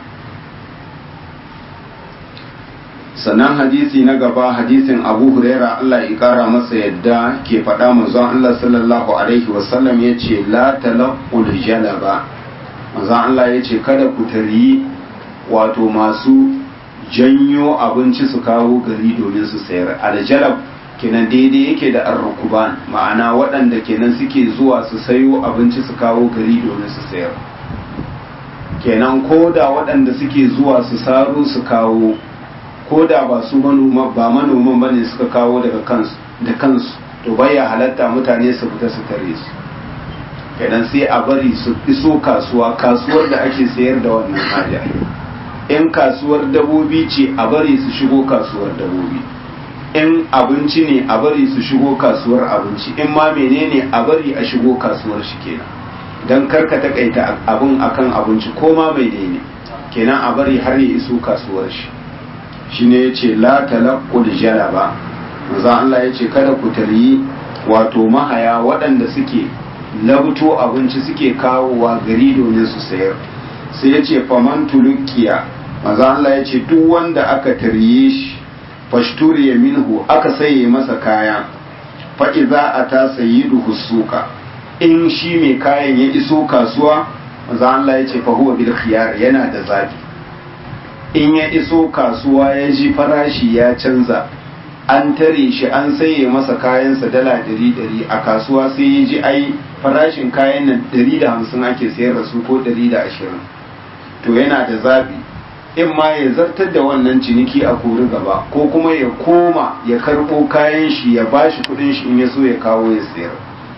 Sannan hadisi na gaba, hadisin Abu Huraira Allah ya kara masa yadda ke faɗa manzon Allah sallallahu alaihi wasallam ya ce la talaqul jalaba, manzon Allah ya ce kada ku tariyi wato masu janyo abinci su kawo gari domin su sayar. Aljalab kenan daidai yake da arrukuban, ma'ana waɗanda kenan suke zuwa su sayo abinci su kawo gari domin su sayar, kenan ko da waɗanda suke zuwa su saro su kawo, ko da ba su manoman bane suka kawo daga kansu to baya halatta mutane su fita su tare su, kenan sai a bari su iso kasuwar da ake sayar da wannan haja. In kasuwar dabobi ce a bari su shigo kasuwar dabobi, in abinci ne a bari su shigo kasuwar abinci, in ma menene a bari a shigo kasuwar shi kenan, don karka takaita abin akan abinci ko ma mai ne, kenan a bari har ya iso kasuwar shi. Shine yace la talaqqul jalaba, manzo Allah yace kada ku taryi wato mahaya waɗanda suke labuto abinci suke kawowa gari domin su sayar. Sai yace faman tulukiya, manzo Allah yace duk wanda aka tarye shi fashturiya minhu, aka saye masa kaya, fa idza ata sayyiduhu suqa, in shi mai kayan ya iso kasuwa, manzo Allah yace fa huwa bil khiyar, yana da zabi. In ya iso kasuwa ya ji farashi ya canza, an tare shi an saye masa kayansa dala 100 a kasuwa sai ya ji ai farashin kayan nan 150 ake sayar da su ko 120 to yana da zabi in ma ya zartar da wannan ciniki a kori gaba ko kuma ya koma ya karɓo kayan shi ya bashi kudin shi in ya so ya kawo ya sayar.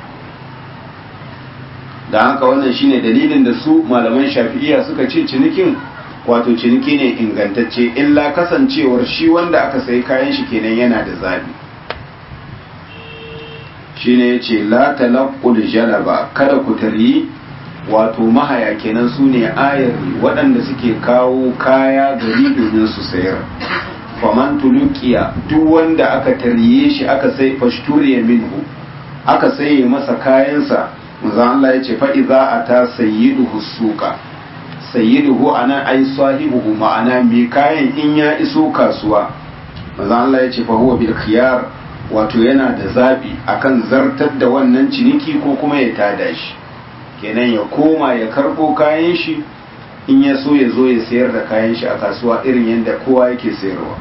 da haka wannan shine dalilin da su malaman shafi'iyya suka ce cinikin wato ciniki ne ingantacce illa kasancewar shi wanda aka sayi kayan shi kenan yana da zabi shine yace la talaqqul jalaba kada ku tari wato mahaya kenan su ne ayari waɗanda suke kawo kaya gari domin su sayar. faman tulukiya duk wanda aka tarye shi aka sai fashturiya minhu aka saye masa kayansa manzo Allah ya ce fa iza ata sayyiduhu suqa sayyiduhu ana ai sahibuhu ma'ana mai kayan in ya iso kasuwa manzo Allah ya ce fa huwa bil khiyar wato yana da zabi akan zartar da wannan ciniki ko kuma ya tada shi kenan ya koma ya karbo kayan shi in ya so ya zo ya sayar da kayan shi a kasuwa irin yadda kowa yake sayarwa.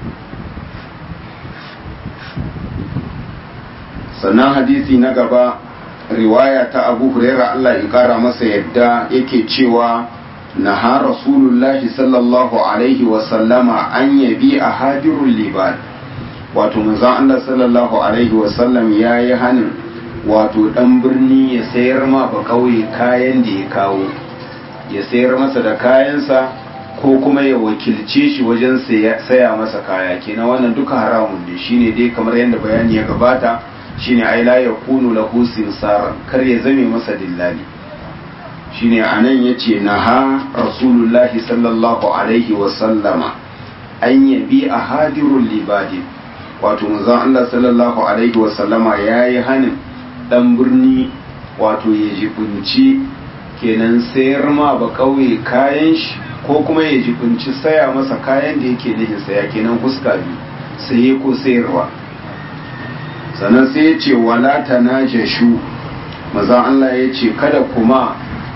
sannan hadisi na gaba riwaya ta Abu Hurairah Allah ya kara masa yadda yake cewa naha rasulullahi sallallahu alaihi wa sallama an yabi ahadirul libad wato manzon Allah sallallahu alaihi wa sallam yayi hanin wato dan birni ya sayar ma ba kauye kayan da ya kawo ya sayar masa da kayansa ko kuma ya wakilce shi wajen saya masa kaya kenan wannan duka haramun ne shine dai kamar yadda bayani ya gabata shine ai la yakunu lahu simsaran kar ya zame masa dillali shine anan yace naha rasulullahi sallallahu alaihi wa sallama an yabi ahadirul libadi wato manzon Allah sallallahu alaihi wa sallama yayi hanin dan birni wato ya jibunci kenan sayar ma ba kauye kayan shi ko kuma ya jibunci saya masa kayan da yake nihin saya kenan fuska biyu saye ko sayarwa. sannan sai ya ce wala tanajashu maza Allah ya ce kada kuma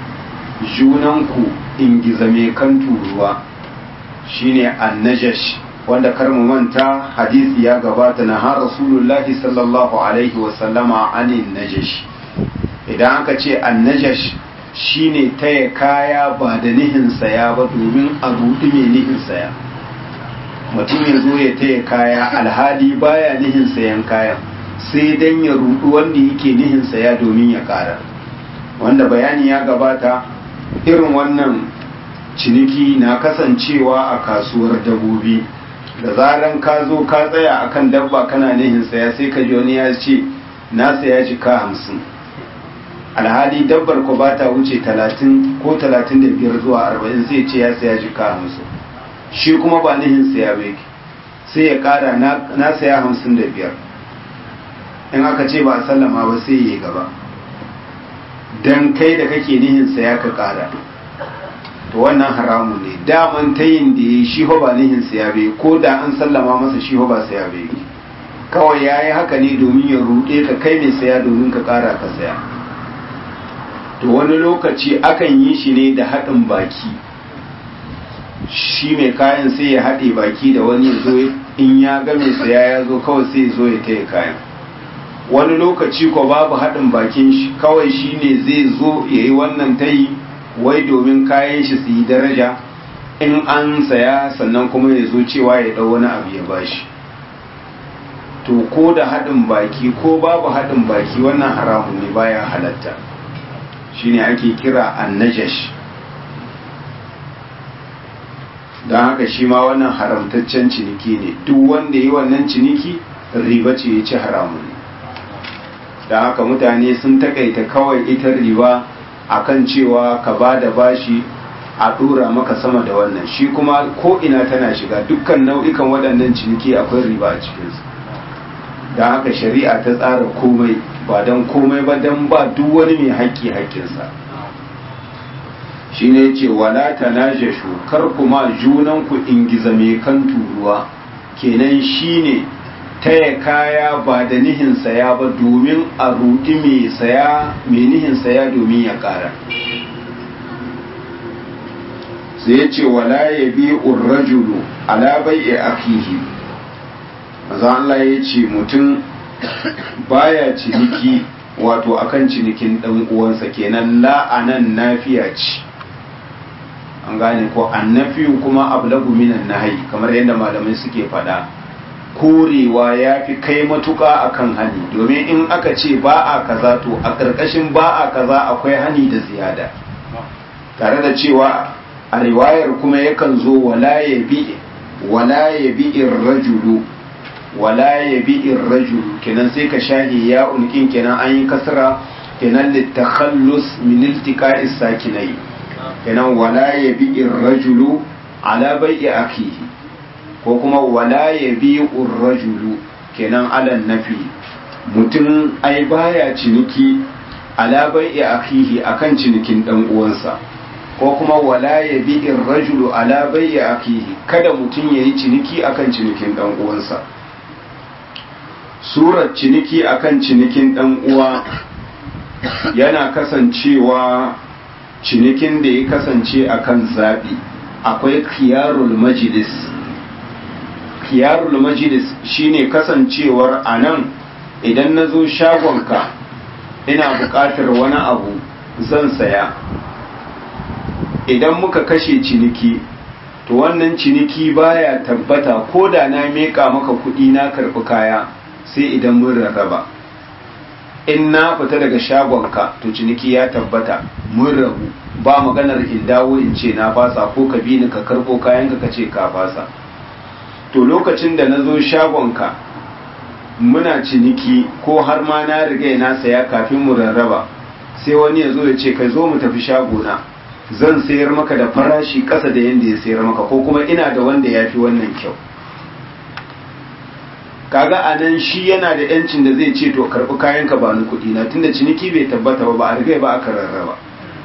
junanku ingiza mai kan turuwa shine annajash wanda kar mu manta hadisi ya gabata na har rasulullahi sallallahu alaihi wasallama anin najash idan aka ce annajash shine taya kaya ba da nihin saya ba domin a rudi mai nihin saya mutum ya zo ya taya kaya alhali baya nihin sayan kayan sai dan ya rudu wanda yake nihin saya domin ya kara wanda bayani ya gabata irin wannan ciniki na kasancewa a kasuwar dabbobi da zaran ka zo ka tsaya akan dabba kana nihin saya sai ka ji wani ya ce na saya jika 50 alhali dabbar ko ba ta wuce 30 ko 35 zuwa 40 sai ce ya saya jika 50 shi kuma ba nihin saya ba sai ya kara na saya 55 in aka ce ba a sallama ba sai ya gaba dan kai da kake nihin saya ka kara to wannan haramun ne daman ta yin da ya shi ba nihin saya bai ko da an sallama masa shi ba saya bai kawai ya yi haka ne domin ya ruɗe ka kai mai saya domin ka kara ka saya. to wani lokaci akan yi shi ne da haɗin baki shi mai kayan sai ya haɗe baki da wani ya zo in ya ga mai saya ya zo kawai sai ya zo ya taya kayan. wani lokaci ko babu haɗin bakin shi kawai shi ne zai zo ya yi wannan tayi wai domin kayan shi su yi daraja in an saya sannan kuma ya zo cewa ya ɗau wani abu ya bashi. to ko da haɗin baki ko babu haɗin baki wannan haramun ne baya halatta shine ake kira annajash. don haka shi ma wannan haramtaccen ciniki ne duk wanda yi wannan ciniki riba ce ya ci haramun ne. don haka mutane sun takaita kawai ita riba akan cewa ka ba da bashi a dora maka sama da wannan shi kuma ko ina tana shiga dukkan nau'ikan waɗannan ciniki akwai riba a cikinsu. don haka shari'a ta tsara komai ba don komai ba don ba duk wani mai haƙƙi haƙƙinsa. shi ne ce wala tanajashu kar kuma junanku ingiza mai kan turuwa kenan shi ne taya kaya ba da nihin saya ba domin a rudi mai nihin saya domin ya ƙara. sai ya ce wala ya bi urrajulu ala bai'i akihi manzo Allah ya ce mutum baya ciniki wato akan cinikin dan uwansa, kenan la'anan nafiya ce, an gane ko annafiyu kuma ablagu minan nahyi, kamar yadda malamai suke faɗa, korewa ya fi kai matuƙa akan hani, domin in aka ce ba a kaza to a ƙarƙashin ba a kaza akwai hani da ziyada, tare da cewa a riwayar kuma yakan zo wala ya bi'ir rajulu, wala ya bi'ir rajulu, kenan sai ka shahi ya ulkin, kenan an yi kasra, kenan litakhallus min iltiqa'is sakinai, kenan wala ya bi'ir rajulu ala bai'i akihi, ko kuma wala ya bi'ur rajulu, kenan ala nafi, mutum ai baya ciniki ala bai'i akihi akan cinikin dan uwansa, ko kuma wala ya bi'ir rajulu ala bai'i akihi, kada mutum yayi ciniki akan cinikin dan uwansa. Surar ciniki akan cinikin dan uwa yana kasancewa cinikin da ya kasance akan zabi, akwai khiyarul majlis. Khiyarul majlis shine kasancewar anan idan nazo shagonka ina buƙatar wani abu zan saya, idan muka kashe ciniki to wannan ciniki baya tabbata ko da na meka maka kuɗi na karɓi kaya, sai idan mun rarraba. In na fita daga shagonka to ciniki ya tabbata mun rabu, ba maganar in dawo in ce na fasa ko ka bi ni ka karɓo kayanka ka ce ka fasa. To lokacin da na zo shagonka muna ciniki ko har ma na riga na saya kafin mu rarraba, sai wani ya zo ya ce kai zo mu tafi shagona, zan sayar maka da farashi ƙasa da yanda ya sayar maka, ko kuma ina da wanda ya fi wannan kyau. Kaga a nan shi yana da yancin da zai ce to karɓi kayanka ba ni kuɗi na, tunda ciniki bai tabbata ba a riga ba aka rarraba.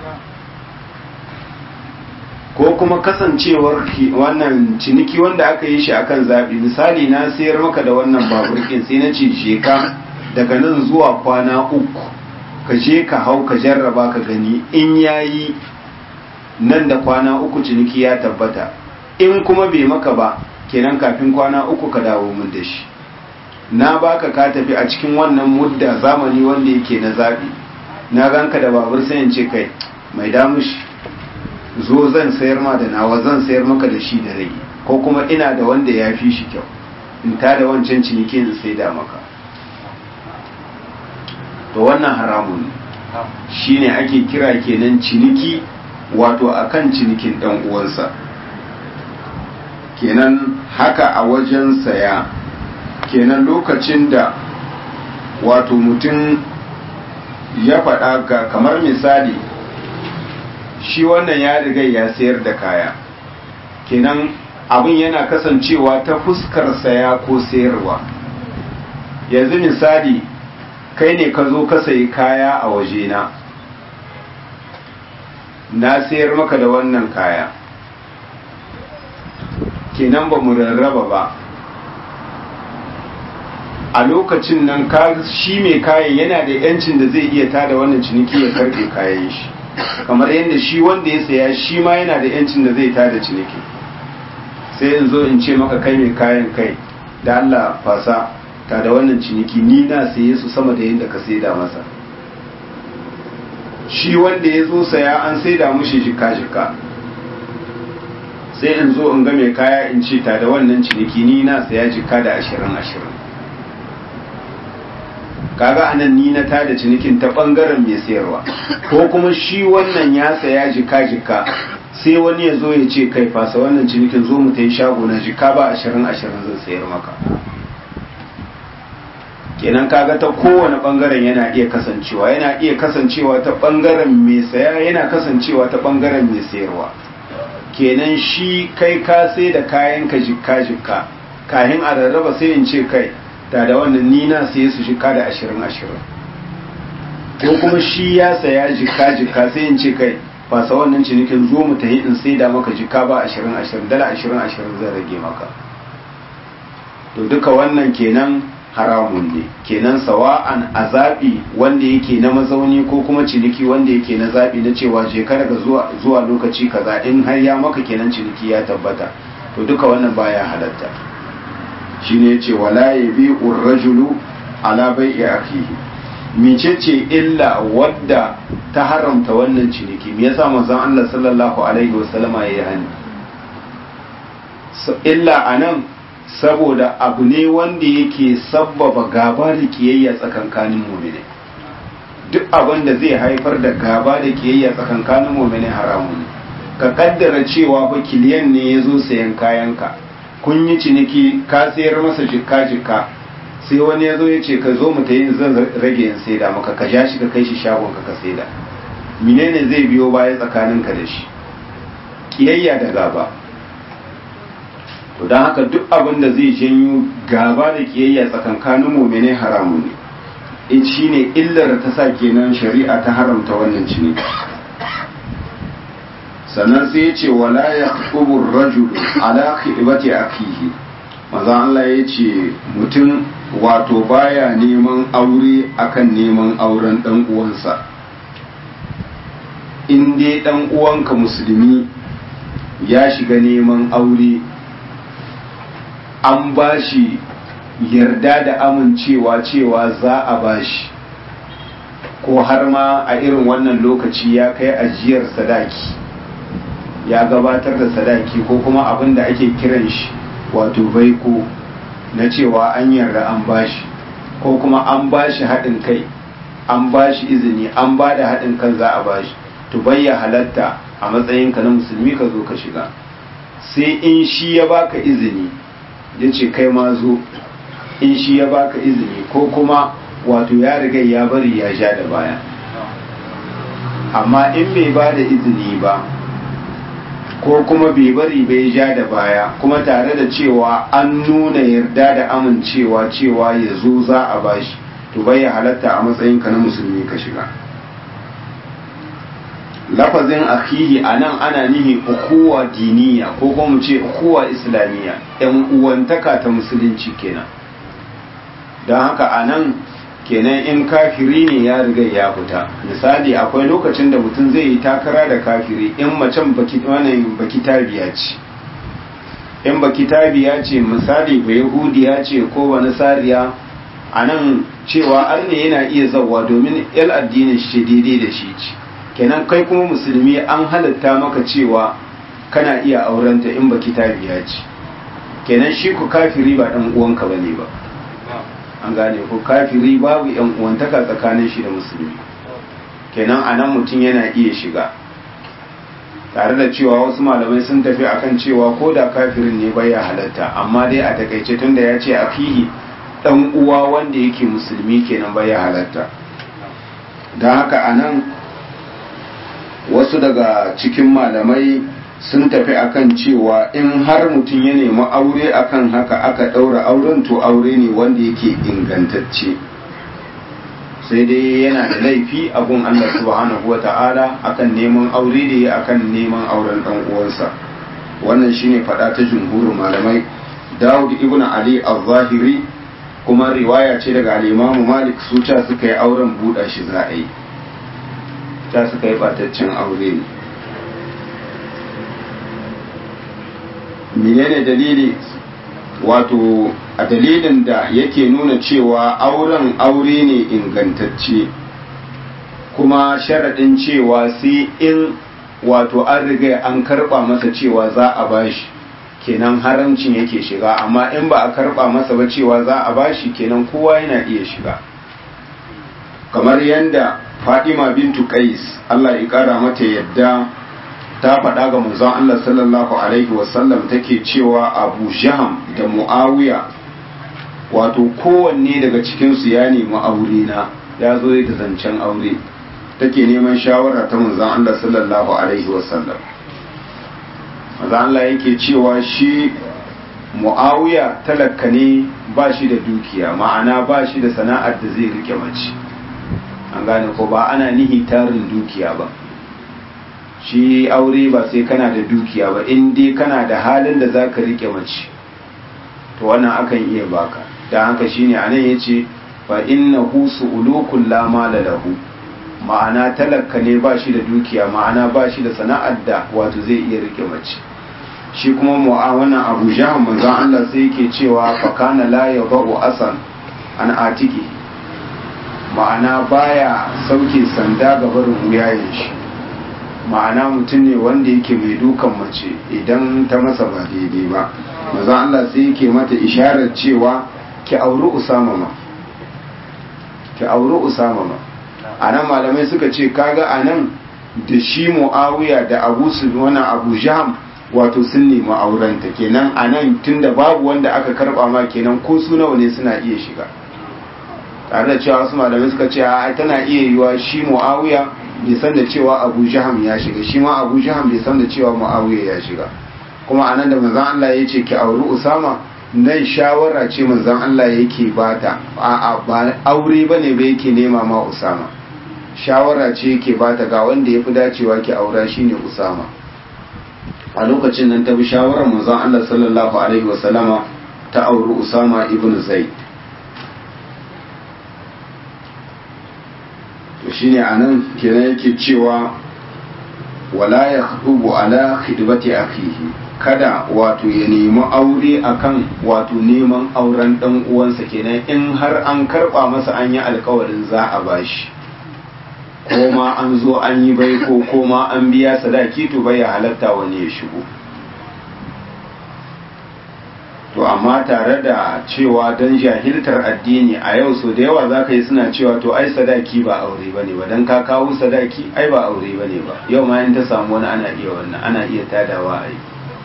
Ko kuma kasancewar wannan ciniki wanda aka yi shi akan zaɓi, misali na sayar maka da wannan babur ɗin sai na ce je ka daga nan zuwa kwana 3 ka je ka hau ka jarraba ka gani, in yayi nan da kwana 3 ciniki ya tabbata, in kuma bai maka ba kenan kafin kwana 3 ka dawo mun da shi. Na baka ka tafi a cikin wannan mudda zamani wanda yake na zaɓi, na ganka da babur sai in ce kai mai damushi zo zan sayar ma da nawa, zan sayar maka da shi da rage, ko kuma ina da wanda ya fi shi kyau in ta da wancan ciniki in sai da maka. To wannan haramun ne, shine ake kira kenan ciniki wato akan cinikin dan uwansa. Kenan haka a wajen saya, kenan lokacin da wato mutum ya faɗa ga kamar misali shi wannan ya riga ya sayar da kaya, kenan abin yana kasancewa ta fuskar saya ko sayarwa. Yanzu misali kai ne ka zo ka sayi kaya a wajena, na sayar maka da wannan kaya, kenan ba mu rarraba ba. A lokacin nan shi mai kayan yana da yancin da zai iya tada wannan ciniki ya karbe kayan shi, kamar yadda shi wanda ya saya shi ma yana da yancin da zai tada ciniki. Sai in zo in ce maka kai mai kayan kai da Allah fasa ta da wannan ciniki, ni na saye su sama da yadda ka saida masa. Shi wanda ya zo saya an saida mushi jika-jika, sai in zo in ga mai kaya in ce ta da wannan ciniki ni na saya jika da 20-20. Kaga anan ni na tada cinikin ta bangaren mai sayarwa, ko kuma shi wannan ya saya jika-jika sai wani ya zo ya ce kai fasa wannan cinikin zo mu ta yi shago na jika ba 20-20 zan sayar maka. Kenan kaga ta kowane bangaren yana iya kasancewa ta bangaren mai saya, yana kasancewa ta bangaren mai sayarwa. Kenan shi kai ka sai da kayan ka jika-jika, kahin a rarraba sai in ce kai da wannan ni na saye su jika da 20-20, ko kuma shi ya saya jika-jika sai in ce kai fasa wannan cinikin zo mu tahi in sai da maka jika ba 20-20, dala 20-20 zan rage maka. To duka wannan kenan haramun ne, kenan sawa'an a zaɓi wanda yake na mazauni ko kuma ciniki wanda yake na zaɓi na cewa je ka daga zuwa lokaci kaza, in har ya maka kenan ciniki ya tabbata, to duka wannan baya halatta. shine yace wala yabi'u ar-rajulu ala bai'i akhihi. mecece illa wadda ta haramta wannan ciniki, me yasa manzon Allah sallallahu alaihi wasallama yayi hani? Illa anan saboda abu ne wanda yake sabbaba gaba da kiyayya tsakankanin mu'mini. Duk abin da zai haifar da gaba da kiyayya tsakankanin mu'mini haramun ne. Ka kaddara cewa fa kiliyan ne ya zo sayan kayanka, kun yi ciniki ka sayar masa jikka sai wani ya zo ya ce ka zo mu ta yin zan rage in saida maka, ka ja shi ka kai shi shagon ka saida. Menene zai biyo baya tsakaninka da shi? Kiyayya da gaba. To don haka duk abin da zai janyo gaba da kiyayya tsakankanin mu'mini haramun ne. In shine illar ta sa kenan shari'a ta haramta wannan ciniki. Sannan sai ya ce wala yaqtubu ar-rajulu ala khibati akhihi. Manzo Allah ya ce mutum wato baya neman aure akan neman auren dan uwansa. In dai dan uwanka musulmi ya shiga neman aure, an bashi yarda da amincewa cewa za a bashi, ko har ma a irin wannan lokaci ya kai ajiyar sadaki, ya gabatar da sadaki ko kuma abin da ake kiran shi wato baiko na cewa an yarda an bashi, ko kuma an bashi haɗin kai, an bashi izini, an ba da haɗin kan za a bashi, to bayya halatta a matsayinka na musulmi ka zo ka shiga, sai in shi ya baka izini ya ce kai ma zo, in shi ya baka izini, ko kuma wato ya riga ya bari ya sha da baya. Amma in bai ba da izini ba, ko kuma bai bari bai ja da baya, kuma tare da cewa an nuna yarda da amincewa cewa ya zo za a bashi, to bai halatta a matsayinka na musulmi ka shiga. Lafazin akhihi a nan ana nihi ukuwa diniya ko kuma mu ce ukuwa islamiyya, yan uwantaka ta musulunci kenan. Don haka a nan kenan in kafiri ne ya riga ya fita. Misali akwai lokacin da mutum zai yi takara da kafiri, in macen baki tabiya ce, in baki tabiya ce misali ba yahudiya ce ko wani sariya, a nan cewa arne yana iya zawa domin yal addinin shi daidai da shi ce, kenan kai kuma musulmi an halatta maka cewa kana iya aurenta in baki tabiya ce, kenan shi ku kafiri ba dan uwanka bane ba. An gane ko kafiri babu yan uwantaka tsakanin shi da musulmi, kenan anan mutum yana iya shiga, tare da cewa wasu malamai sun tafi akan cewa ko da kafirin ne bai ya halatta, amma dai a takaice tunda ya ce akihi dan uwa wanda yake musulmi kenan bai ya halatta. don haka anan wasu daga cikin malamai sun tafi akan cewa in har mutum ya nemi aure akan haka aka ɗaura auren, to aure ne wanda yake ingantacce, sai dai yana da laifi a gun Allah subhanahu wata'ala akan neman aure da ya akan neman auren ɗan uwansa. Wannan shine faɗa ta jumhurin malamai. Dawud ibn Ali al-Zahiri kuma riwaya ce daga al-Imam Malik, su ta suka yi auren buɗa shi za a yi, ta suka yi bataccen aure ne. Menene dalili? Wato a dalilin da yake nuna cewa auren aure ne ingantacce, kuma sharaɗin cewa sai in wato an riga an karɓa masa cewa za a bashi, kenan haramcin yake shiga, amma in ba a karɓa masa ba cewa za a bashi, kenan kowa yana iya shiga. Kamar yadda Fatima bintu Qais, Allah ya ƙara mata yadda, ta faɗa ga manzon Allah sallallahu alaihi wasallam take cewa Abu Jaham da Muawiya wato kowanne daga cikinsu ya nemi aure na, ya zo da zancen aure, take neman shawara ta manzon Allah sallallahu alaihi wasallam. Manzon Allah yake cewa shi Muawiya talaka ne, ba shi da dukiya, ma'ana ba shi da sana'ar da zai rike mace. An gane ko ba ana nihi tarin dukiya ba, shi aure ba sai kana da dukiya ba, in dai kana da halin da za ka rike mace, to wannan akan iya baka. Dan haka shine anan yace fa innahu su'ulukul la mala lahu, ma'ana talaka ne ba shi da dukiya, ma'ana ba shi da sana'ar da wato zai iya rike mace. shi kuma wannan Abu Jahm manzon Allah sai yake cewa fa kana la yadau asan an atiki, ma'ana baya sauke sanda ga barin wuyayen shi, ma'ana mutum ne wanda yake mai dukan mace idan ta masa ba daidai ba. manzon Allah sai yake mata isharar cewa ki auri Usama ma, ki auri Usama ma. Anan malamai suka ce kaga anan da shi Muawiya da Abu Sufyan Abu Jahm wato sun nemi aurenta, kenan anan tunda babu wanda aka karba ma kenan ko su nawa ne suna iya shiga, tare da cewa wasu malamai suka ce a tana iya yiwa shi Muawiya bai san da cewa Abu Jahm ya shiga, shi ma Abu Jahm bai san da cewa Muawiya ya shiga. Kuma anan da manzon Allah ya ce ki auri Usama, nan shawara ce manzon Allah yake bata, a'a ba aure bane ba yake nema ma Usama, shawara ce yake bata ga wanda yafi dacewa ki aura shine Usama. A lokacin nan ta bi shawarar manzon Allah sallallahu alaihi wasallama ta auri Usama ibn Zaid. to shine anan kenan yake cewa wala yakhubu ala khidbati akhihi, kada wato ya nemi aure akan wato neman auren dan uwansa, kenan in har an karba masa an yi alkawarin za a bashi, ko ma an zo an yi baiko ko ma an biya sadaki, to bai halatta wani ya shigo. To amma tare da cewa don jahiltar addini a yau so da yawa za ka yi suna cewa to ai sadaki ba aure ba ne ba, don ka kawo sadaki ai ba aure ba ne ba, yau ma in ta samu wani ana iya wannan, ana iya tadawa a yi,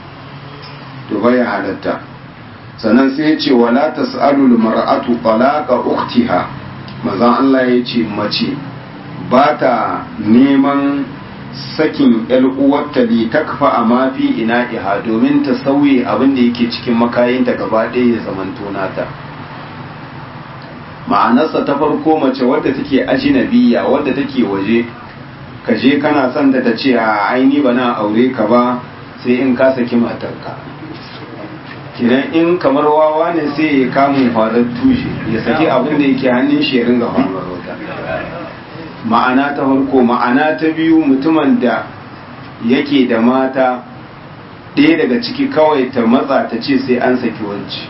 to bai halatta. Sannan sai ya ce wala tas'alul mar'atu talaqa ukhtiha, manzon Allah ya ce mace ba ta neman sakin yar uwarta li takfa a mafi ina iha, domin ta sauye abin da yake cikin makayinta gaba ɗaya ya zamanto nata. Ma'anarsa ta farko mace wadda take ajinabiya, wadda take waje, ka je kana son ta ce a aini ba na aure ka ba sai in ka saki matarka. Kidan in kamar wawa ne sai ya kamun farar tushe ya saki abin da yake hannun shi ya ringa faruwar wata. Ma'ana ta farko. Ma'ana ta biyu, mutumin da yake da mata ɗaya daga ciki kawai ta matsa ta ce sai an saki wanci,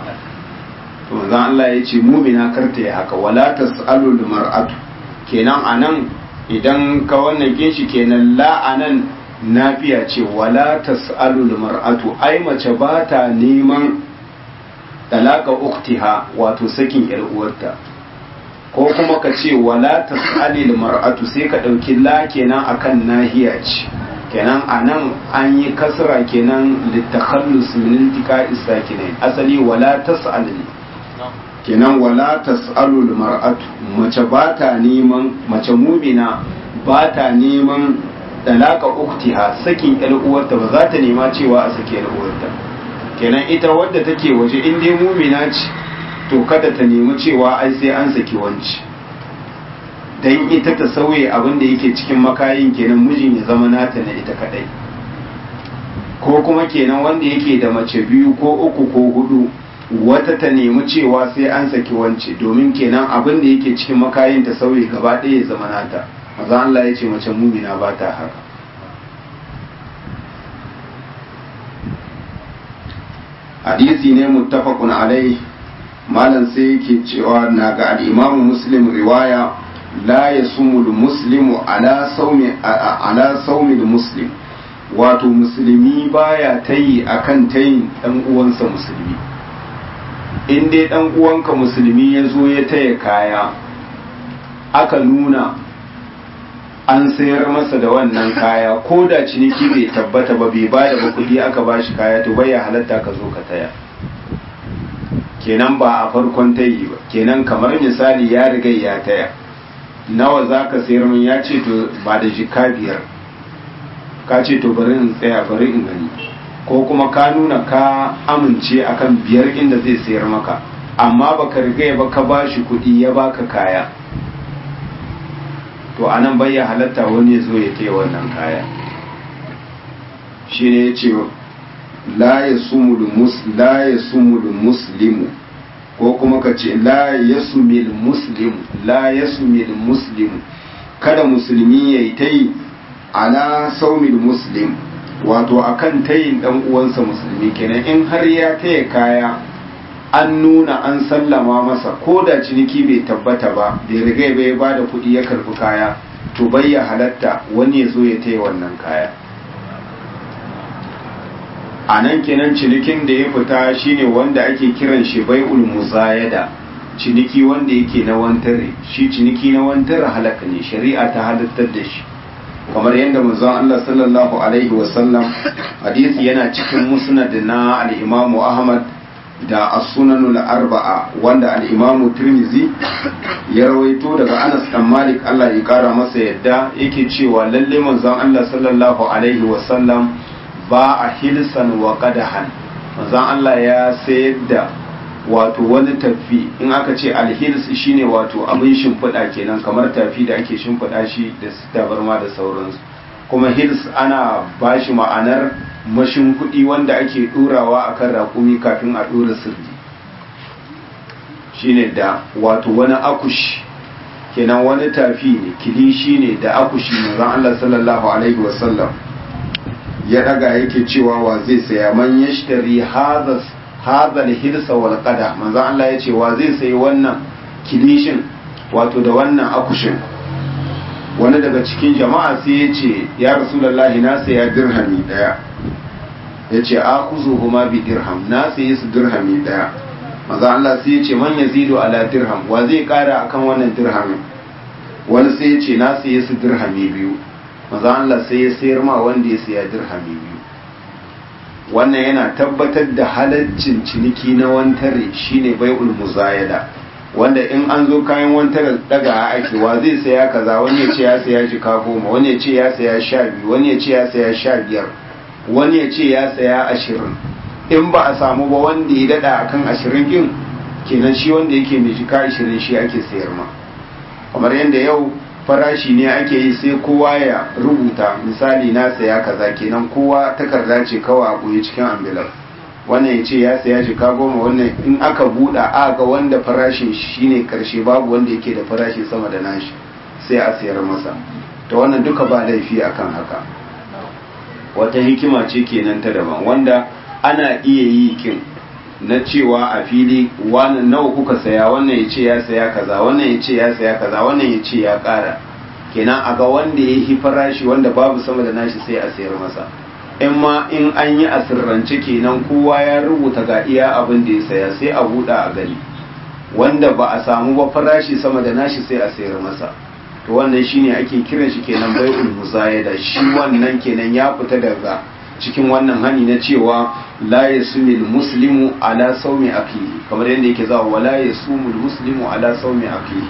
to manzon Allah ya ce mumina karta ya haka, wala tas'alul mar'atu, kenan anan idan ka wannan ginshi kenan la anan nafiya ce, wala tas'alul mar'atu, ai mace ba ta neman talaka uktiha wato sakin yar uwarta, ko kuma ka ce wala tas'alil mar'atu sai ka dauki la kenan akan nahiya ce, kenan anan an yi kasra kenan litakhallus min iltiqa'i sakinain, asali wala tas'al kenan wala tas'alul mar'atu, mace ba ta neman, mace mumina ba ta neman talaka uktiha sakin yar uwarta, ba za ta nema cewa a sake yar uwarta. Kenan ita wadda take waje in dai mumina ce to kada ta nemi cewa ai sai an saki wanci, dan ita ta sauye abin da yake cikin makayin, kenan mijin ya zama nata na ita kadai, ko kuma kenan wanda yake da mace biyu ko uku ko hudu, wata ta nemi cewa sai an saki wanci, domin kenan abin da yake cikin makayin ta sauye gaba ɗaya ya zama nata. Maza Allah ya ce mace mumina ba ta haka. Hadisi ne muttafaqun alai, malam sai yake cewa na ga al-Imam Muslim riwaya la yasumul muslimu ala saumi muslim, wato musulmi baya tayi akan tayin dan uwansa musulmi. In dai dan uwanka musulmi ya zo ya taya kaya, aka nuna an sayar masa da wannan kaya, ko da ciniki bai tabbata ba, bai bada ba kudi aka bashi kaya, to bai ya halatta ka zo ka taya, kenan ba a farkon tayi ba. Kenan kamar misali ya riga ya taya, nawa za ka sayar min, ya ce to ba da jika 5, ka ce to bari in tsaya bari in gani, ko kuma ka nuna ka amince akan 5 inda zai sayar maka, amma baka riga ba ka bashi kudi ya baka kaya, to anan bai ya halatta wani ya zo ya taya wannan kaya. Shi ne ya ce la yasumul muslimu, ko kuma ka ce la yasumil muslimu, kada musulmi ya yi ta yi ala saumil muslim wato akan tayin dan uwansa musulmi kenan in har ya taya kaya an nuna an sallama masa ko da ciniki bai tabbata ba da ya riga bai ba da kuɗi ya karɓi kaya to bai ya halatta wani ya zo ya taya wannan kaya. A nan kenan cinikin da ya fita shine wanda ake kiran shi bai'ul muzayada, ciniki wanda yake na wantare. Shi ciniki na wantare halaka ne, shari'a ta halattar da shi kamar yadda manzon Allah sallallahu alaihi wasallam hadisi yana cikin musnad na al-Imam Ahmad da as-sunanul arba'a wanda al-Imam Tirmidhi ya rawaito daga Anas dan Malik Allah ya kara masa yadda yake cewa lalle manzon Allah sallallahu alaihi wasallam ba a hilsan wa qadahan, manzon Allah ya sayar da wato wani tafi. In aka ce alhils shine wato abin shimfiɗa kenan, kamar tafi da ake shimfiɗa shi da tabarma da sauransu. Kuma hils ana bashi ma'anar mashin kuɗi wanda ake ɗurawa akan raƙumi kafin a ɗora sirri, shine da wato wani akushi kenan, wani tafi ne, kilishi ne da akushi. manzon Allah sallallahu alaihi wasallam ya daga yake cewa wa zai saya, man yashtari hadha al-hilsa wal qada. manzon Allah ya ce wa zai sayi wannan kilishin wato da wannan akushin. Wani daga cikin jama'a sai ya ce ya rasulullahi na saya dirhami daya. Ya ce akuzuhuma bi dirham, na sayi su dirhami daya. manzon Allah sai ya ce man yazidu ala dirham, wa zai kara akan wannan dirhamin. Wani sai ya ce na sayi su dirhami biyu. manzon Allah sai ya sayar ma wanda ya saya dirhami biyu. Wannan yana tabbatar da halaccin ciniki na wantare shine bai'ul muzayada, wanda in an zo kayan wantare daga ake wa zai saya kaza, wani ya ce ya saya jika 10, wani ya ce ya saya 12, wani ya ce ya saya 15, wani ya ce ya saya 20. In ba a samu ba wanda ya dada akan 20 din, kenan shi wanda yake mai jika 20 shi ake sayar ma. Kamar yadda yau farashi ne ake yi sai kowa ya rubuta, misali na saya kaza, kenan kowa takarda ce kawai a ɓoye cikin ambulan. Wannan ya ce ya saya jika 10, wannan in aka buɗa aga wanda farashin shi ne karshe, babu wanda yake da farashi sama da nashi sai a sayar masa. Ta wannan duka ba laifi akan haka, wata hikima ce kenan ta daban wanda ana iya yi kin na cewa a fili wannan nawa kuka saya, wannan ya ce ya saya kaza, wannan ya ce ya saya kaza, wannan ya ce ya ƙara, kenan a ga wanda ya yi farashi wanda babu sama da nashi sai a sayar masa. In ma in an yi asirrance kenan kowa ya rubuta ga iya abin da ya saya sai a buɗa a gani, wanda ba a samu ba farashi sama da nashi sai a sayar masa. To wannan shine ake kiran shi kenan bai'ul muzayada. Shi wannan kenan ya fita daga cikin wannan hani na cewa la yasumil muslimu ala sawmi akihi, kamar yadda yake zawa wala yasumul muslimu ala sawmi akihi.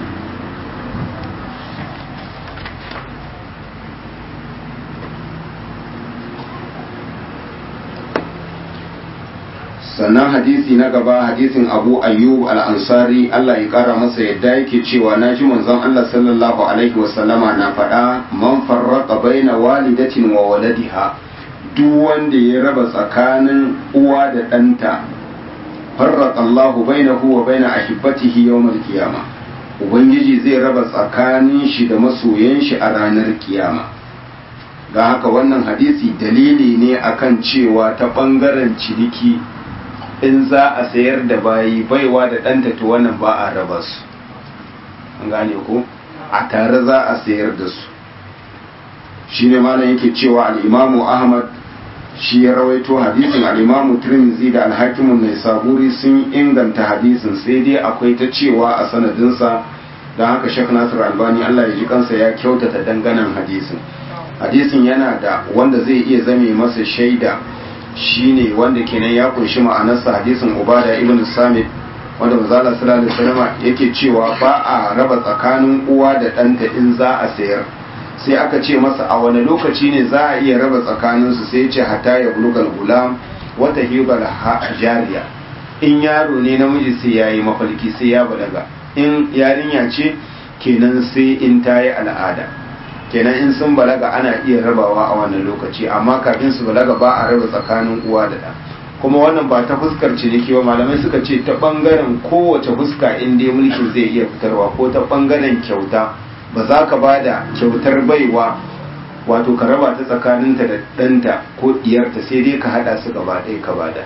Sannan hadisi na gaba, hadisin Abu Ayyub al-Ansari Allah ya kara masa yadda yake cewa naji manzon Allah sallallahu alaihi wasallama na faɗa, man farraqa baina walidatin wa waladiha, duk wanda ya raba tsakanin uwa da ɗanta, farraqa Allahu bainahu wa baina ahibbatihi yawmal qiyama, ubangiji zai raba tsakanin shi da masoyan shi a ranar kiyama. Ga haka wannan hadisi dalili ne akan cewa ta bangaren ciniki in za a sayar da bayi baiwa da ɗanta to wannan ba a raba su, an gane ko a tare za a sayar da su. Shine malam yake cewa al-Imamu Ahmad shi ya rawaito hadisin, al-Imamu Tirmidhi da al-Hakim an-Naisaburi sun inganta hadisin, sai dai akwai ta cewa a sanadinsa, don haka Sheikh Nasir Albani Allah ya ji kansa ya kyautata danganan hadisin. Hadisin yana da wanda zai iya zame masa shaida, shine wanda kenan ya kunshi ma'anarsa hadisin Ubada ibn Samit wanda manzo Allah sallallahu alaihi wasallam yake cewa ba a raba tsakanin uwa da ɗanta in za a sayar. Sai aka ce masa a wani lokaci ne za a iya raba tsakaninsu, sai ya ce hatta ya bulugal gulam wata hibal jariya, in yaro ne namiji sai ya yi mafalki sai ya balaga, in yarinya ce kenan sai in ta yi al'ada, kenan in sun balaga ana iya rabawa a wannan lokaci, amma kafin su balaga ba a raba tsakanin uwa da ɗa. Kuma wannan ba ta fuskar ciniki ba, malamai suka ce ta ɓangaren kowace fuska in dai mulkin zai iya fitarwa, ko ta ɓangaren kyauta, ba za ka ba da kyautar baiwa wato ka raba ta tsakaninta da ɗanta ko ɗiyarta sai dai ka haɗa su gaba ɗaya ka bada.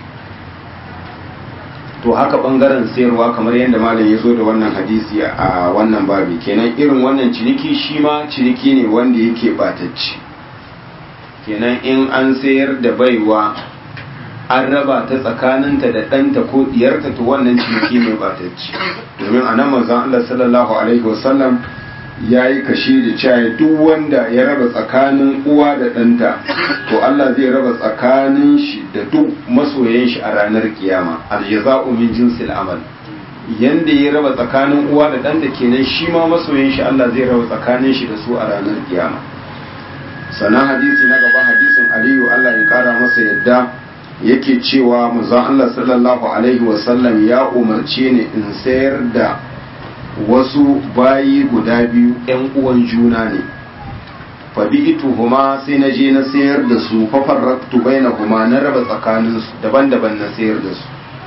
To haka ɓangaren sayarwa kamar yadda malam ya zo da wannan hadisi a wannan babi, kenan irin wannan ciniki shi ma ciniki ne wanda yake ɓatacci. Kenan in an sayar da baiwa an raba ta tsakaninta da ɗanta ko ɗiyarta, to wannan ciniki ne ɓatacci. Domin a nan manzon Allah sallallahu alaihi wasallam ya yi kashe da cewa duk wanda ya raba tsakanin uwa da ɗanta, to Allah zai raba tsakanin shi da duk masoyan shi a ranar kiyama. Aljaza'u min jinsil amal. Yanda ya raba tsakanin uwa da ɗanta, kenan shi ma masoyan shi Allah zai raba tsakanin shi da su a ranar kiyama. Sannan hadisi na gaba, hadisin Aliyu Allah ya kara masa yadda, yake cewa manzon Allah sallallahu alaihi wasallam ya umarce ni in sayar da wasu bayi guda biyu ‘yan uwan juna ne, fabi'ituhuma sai na je na sayar da su, fafarraktu bainahuma na raba tsakaninsu daban-daban na sayar da su.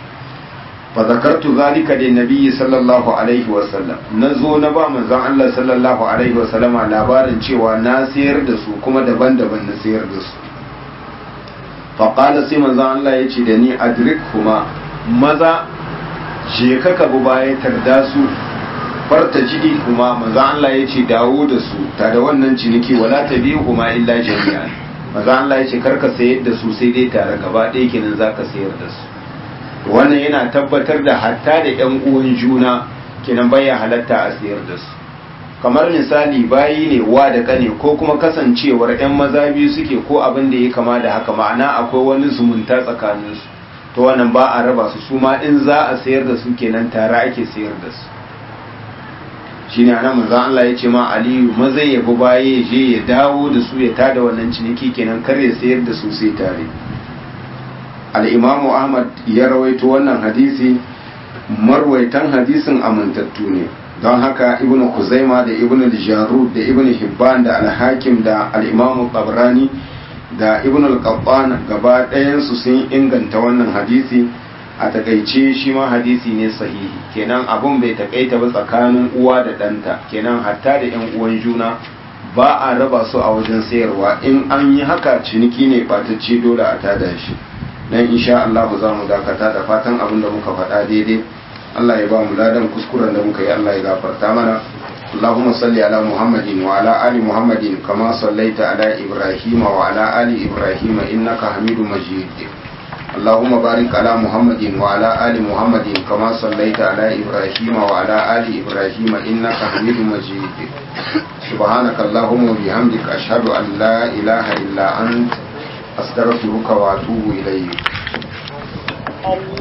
Fa zakartu zalika da nabiyyi sallallahu alaihi wasallam, na zo na ba manzon Allah sallallahu alaihi wasallama labarin cewa na sayar da su kuma daban-daban na sayar da su. Faƙala sai manzon Allah ya ce da ni, adrikhuma, maza je ka bi baya tarda su, farta jidi kuma manzon Allah ya ce dawo da su ta da wannan ciniki, wala ta biyu kuma illa jami'a. Manzon Allah ya ce karka sayar da su sai dai tare gaba ɗaya kenan zaka sayar da su. Wannan yana tabbatar da hatta da ƴan uwan juna kenan baya halatta a sayar da su. Kamar misali bayi ne wa da kane, ko kuma kasancewar ƴan maza biyu suke ko abin da ya kama da haka, ma'ana akwai wani zumunta tsakaninsu, to wannan ba a raba su, su ma in za a sayar da su kenan tare ake sayar da su. Shine anan manzo Allah ya ce ma Aliyu maza ya bi baye ya je ya dawo da su ya tada wannan ciniki, kenan kar ya sayar da su sai tare. Al-Imam Ahmad ya rawaito wannan hadisi, marwaitan hadisin amintattu ne, don haka Ibn Khuzaima da Ibn al-Jarud da Ibn Hibban da Al-Hakim da Al-Imam Tabrani da Ibn al-Qattan gaba ɗayan su sun inganta wannan hadisi. A takaice shi ma hadisi ne sahihi, kenan abun bai takaita ba tsakanin uwa da ɗanta, kenan hatta da ƴan uwan juna ba a raba su a wajen sayarwa. In an yi haka ciniki ne ɓatacce, dole a tada shi. Dan insha Allah za mu dakata, da fatan abin da muka faɗa daidai Allah ya ba mu ladan, kuskuren da muka yi Allah ya gafarta mana. اللهم صل على محمد وعلى آل محمد كما صليت على إبراهيم وعلى آل إبراهيم إنك حميد مجيد. اللهم بارك على محمد وعلى آل محمد كما صليت على إبراهيم وعلى آل إبراهيم إنك حميد مجيد. سبحانك اللهم وبحمدك أشهد أن لا إله إلا أنت أستغفرك وأتوب إليك.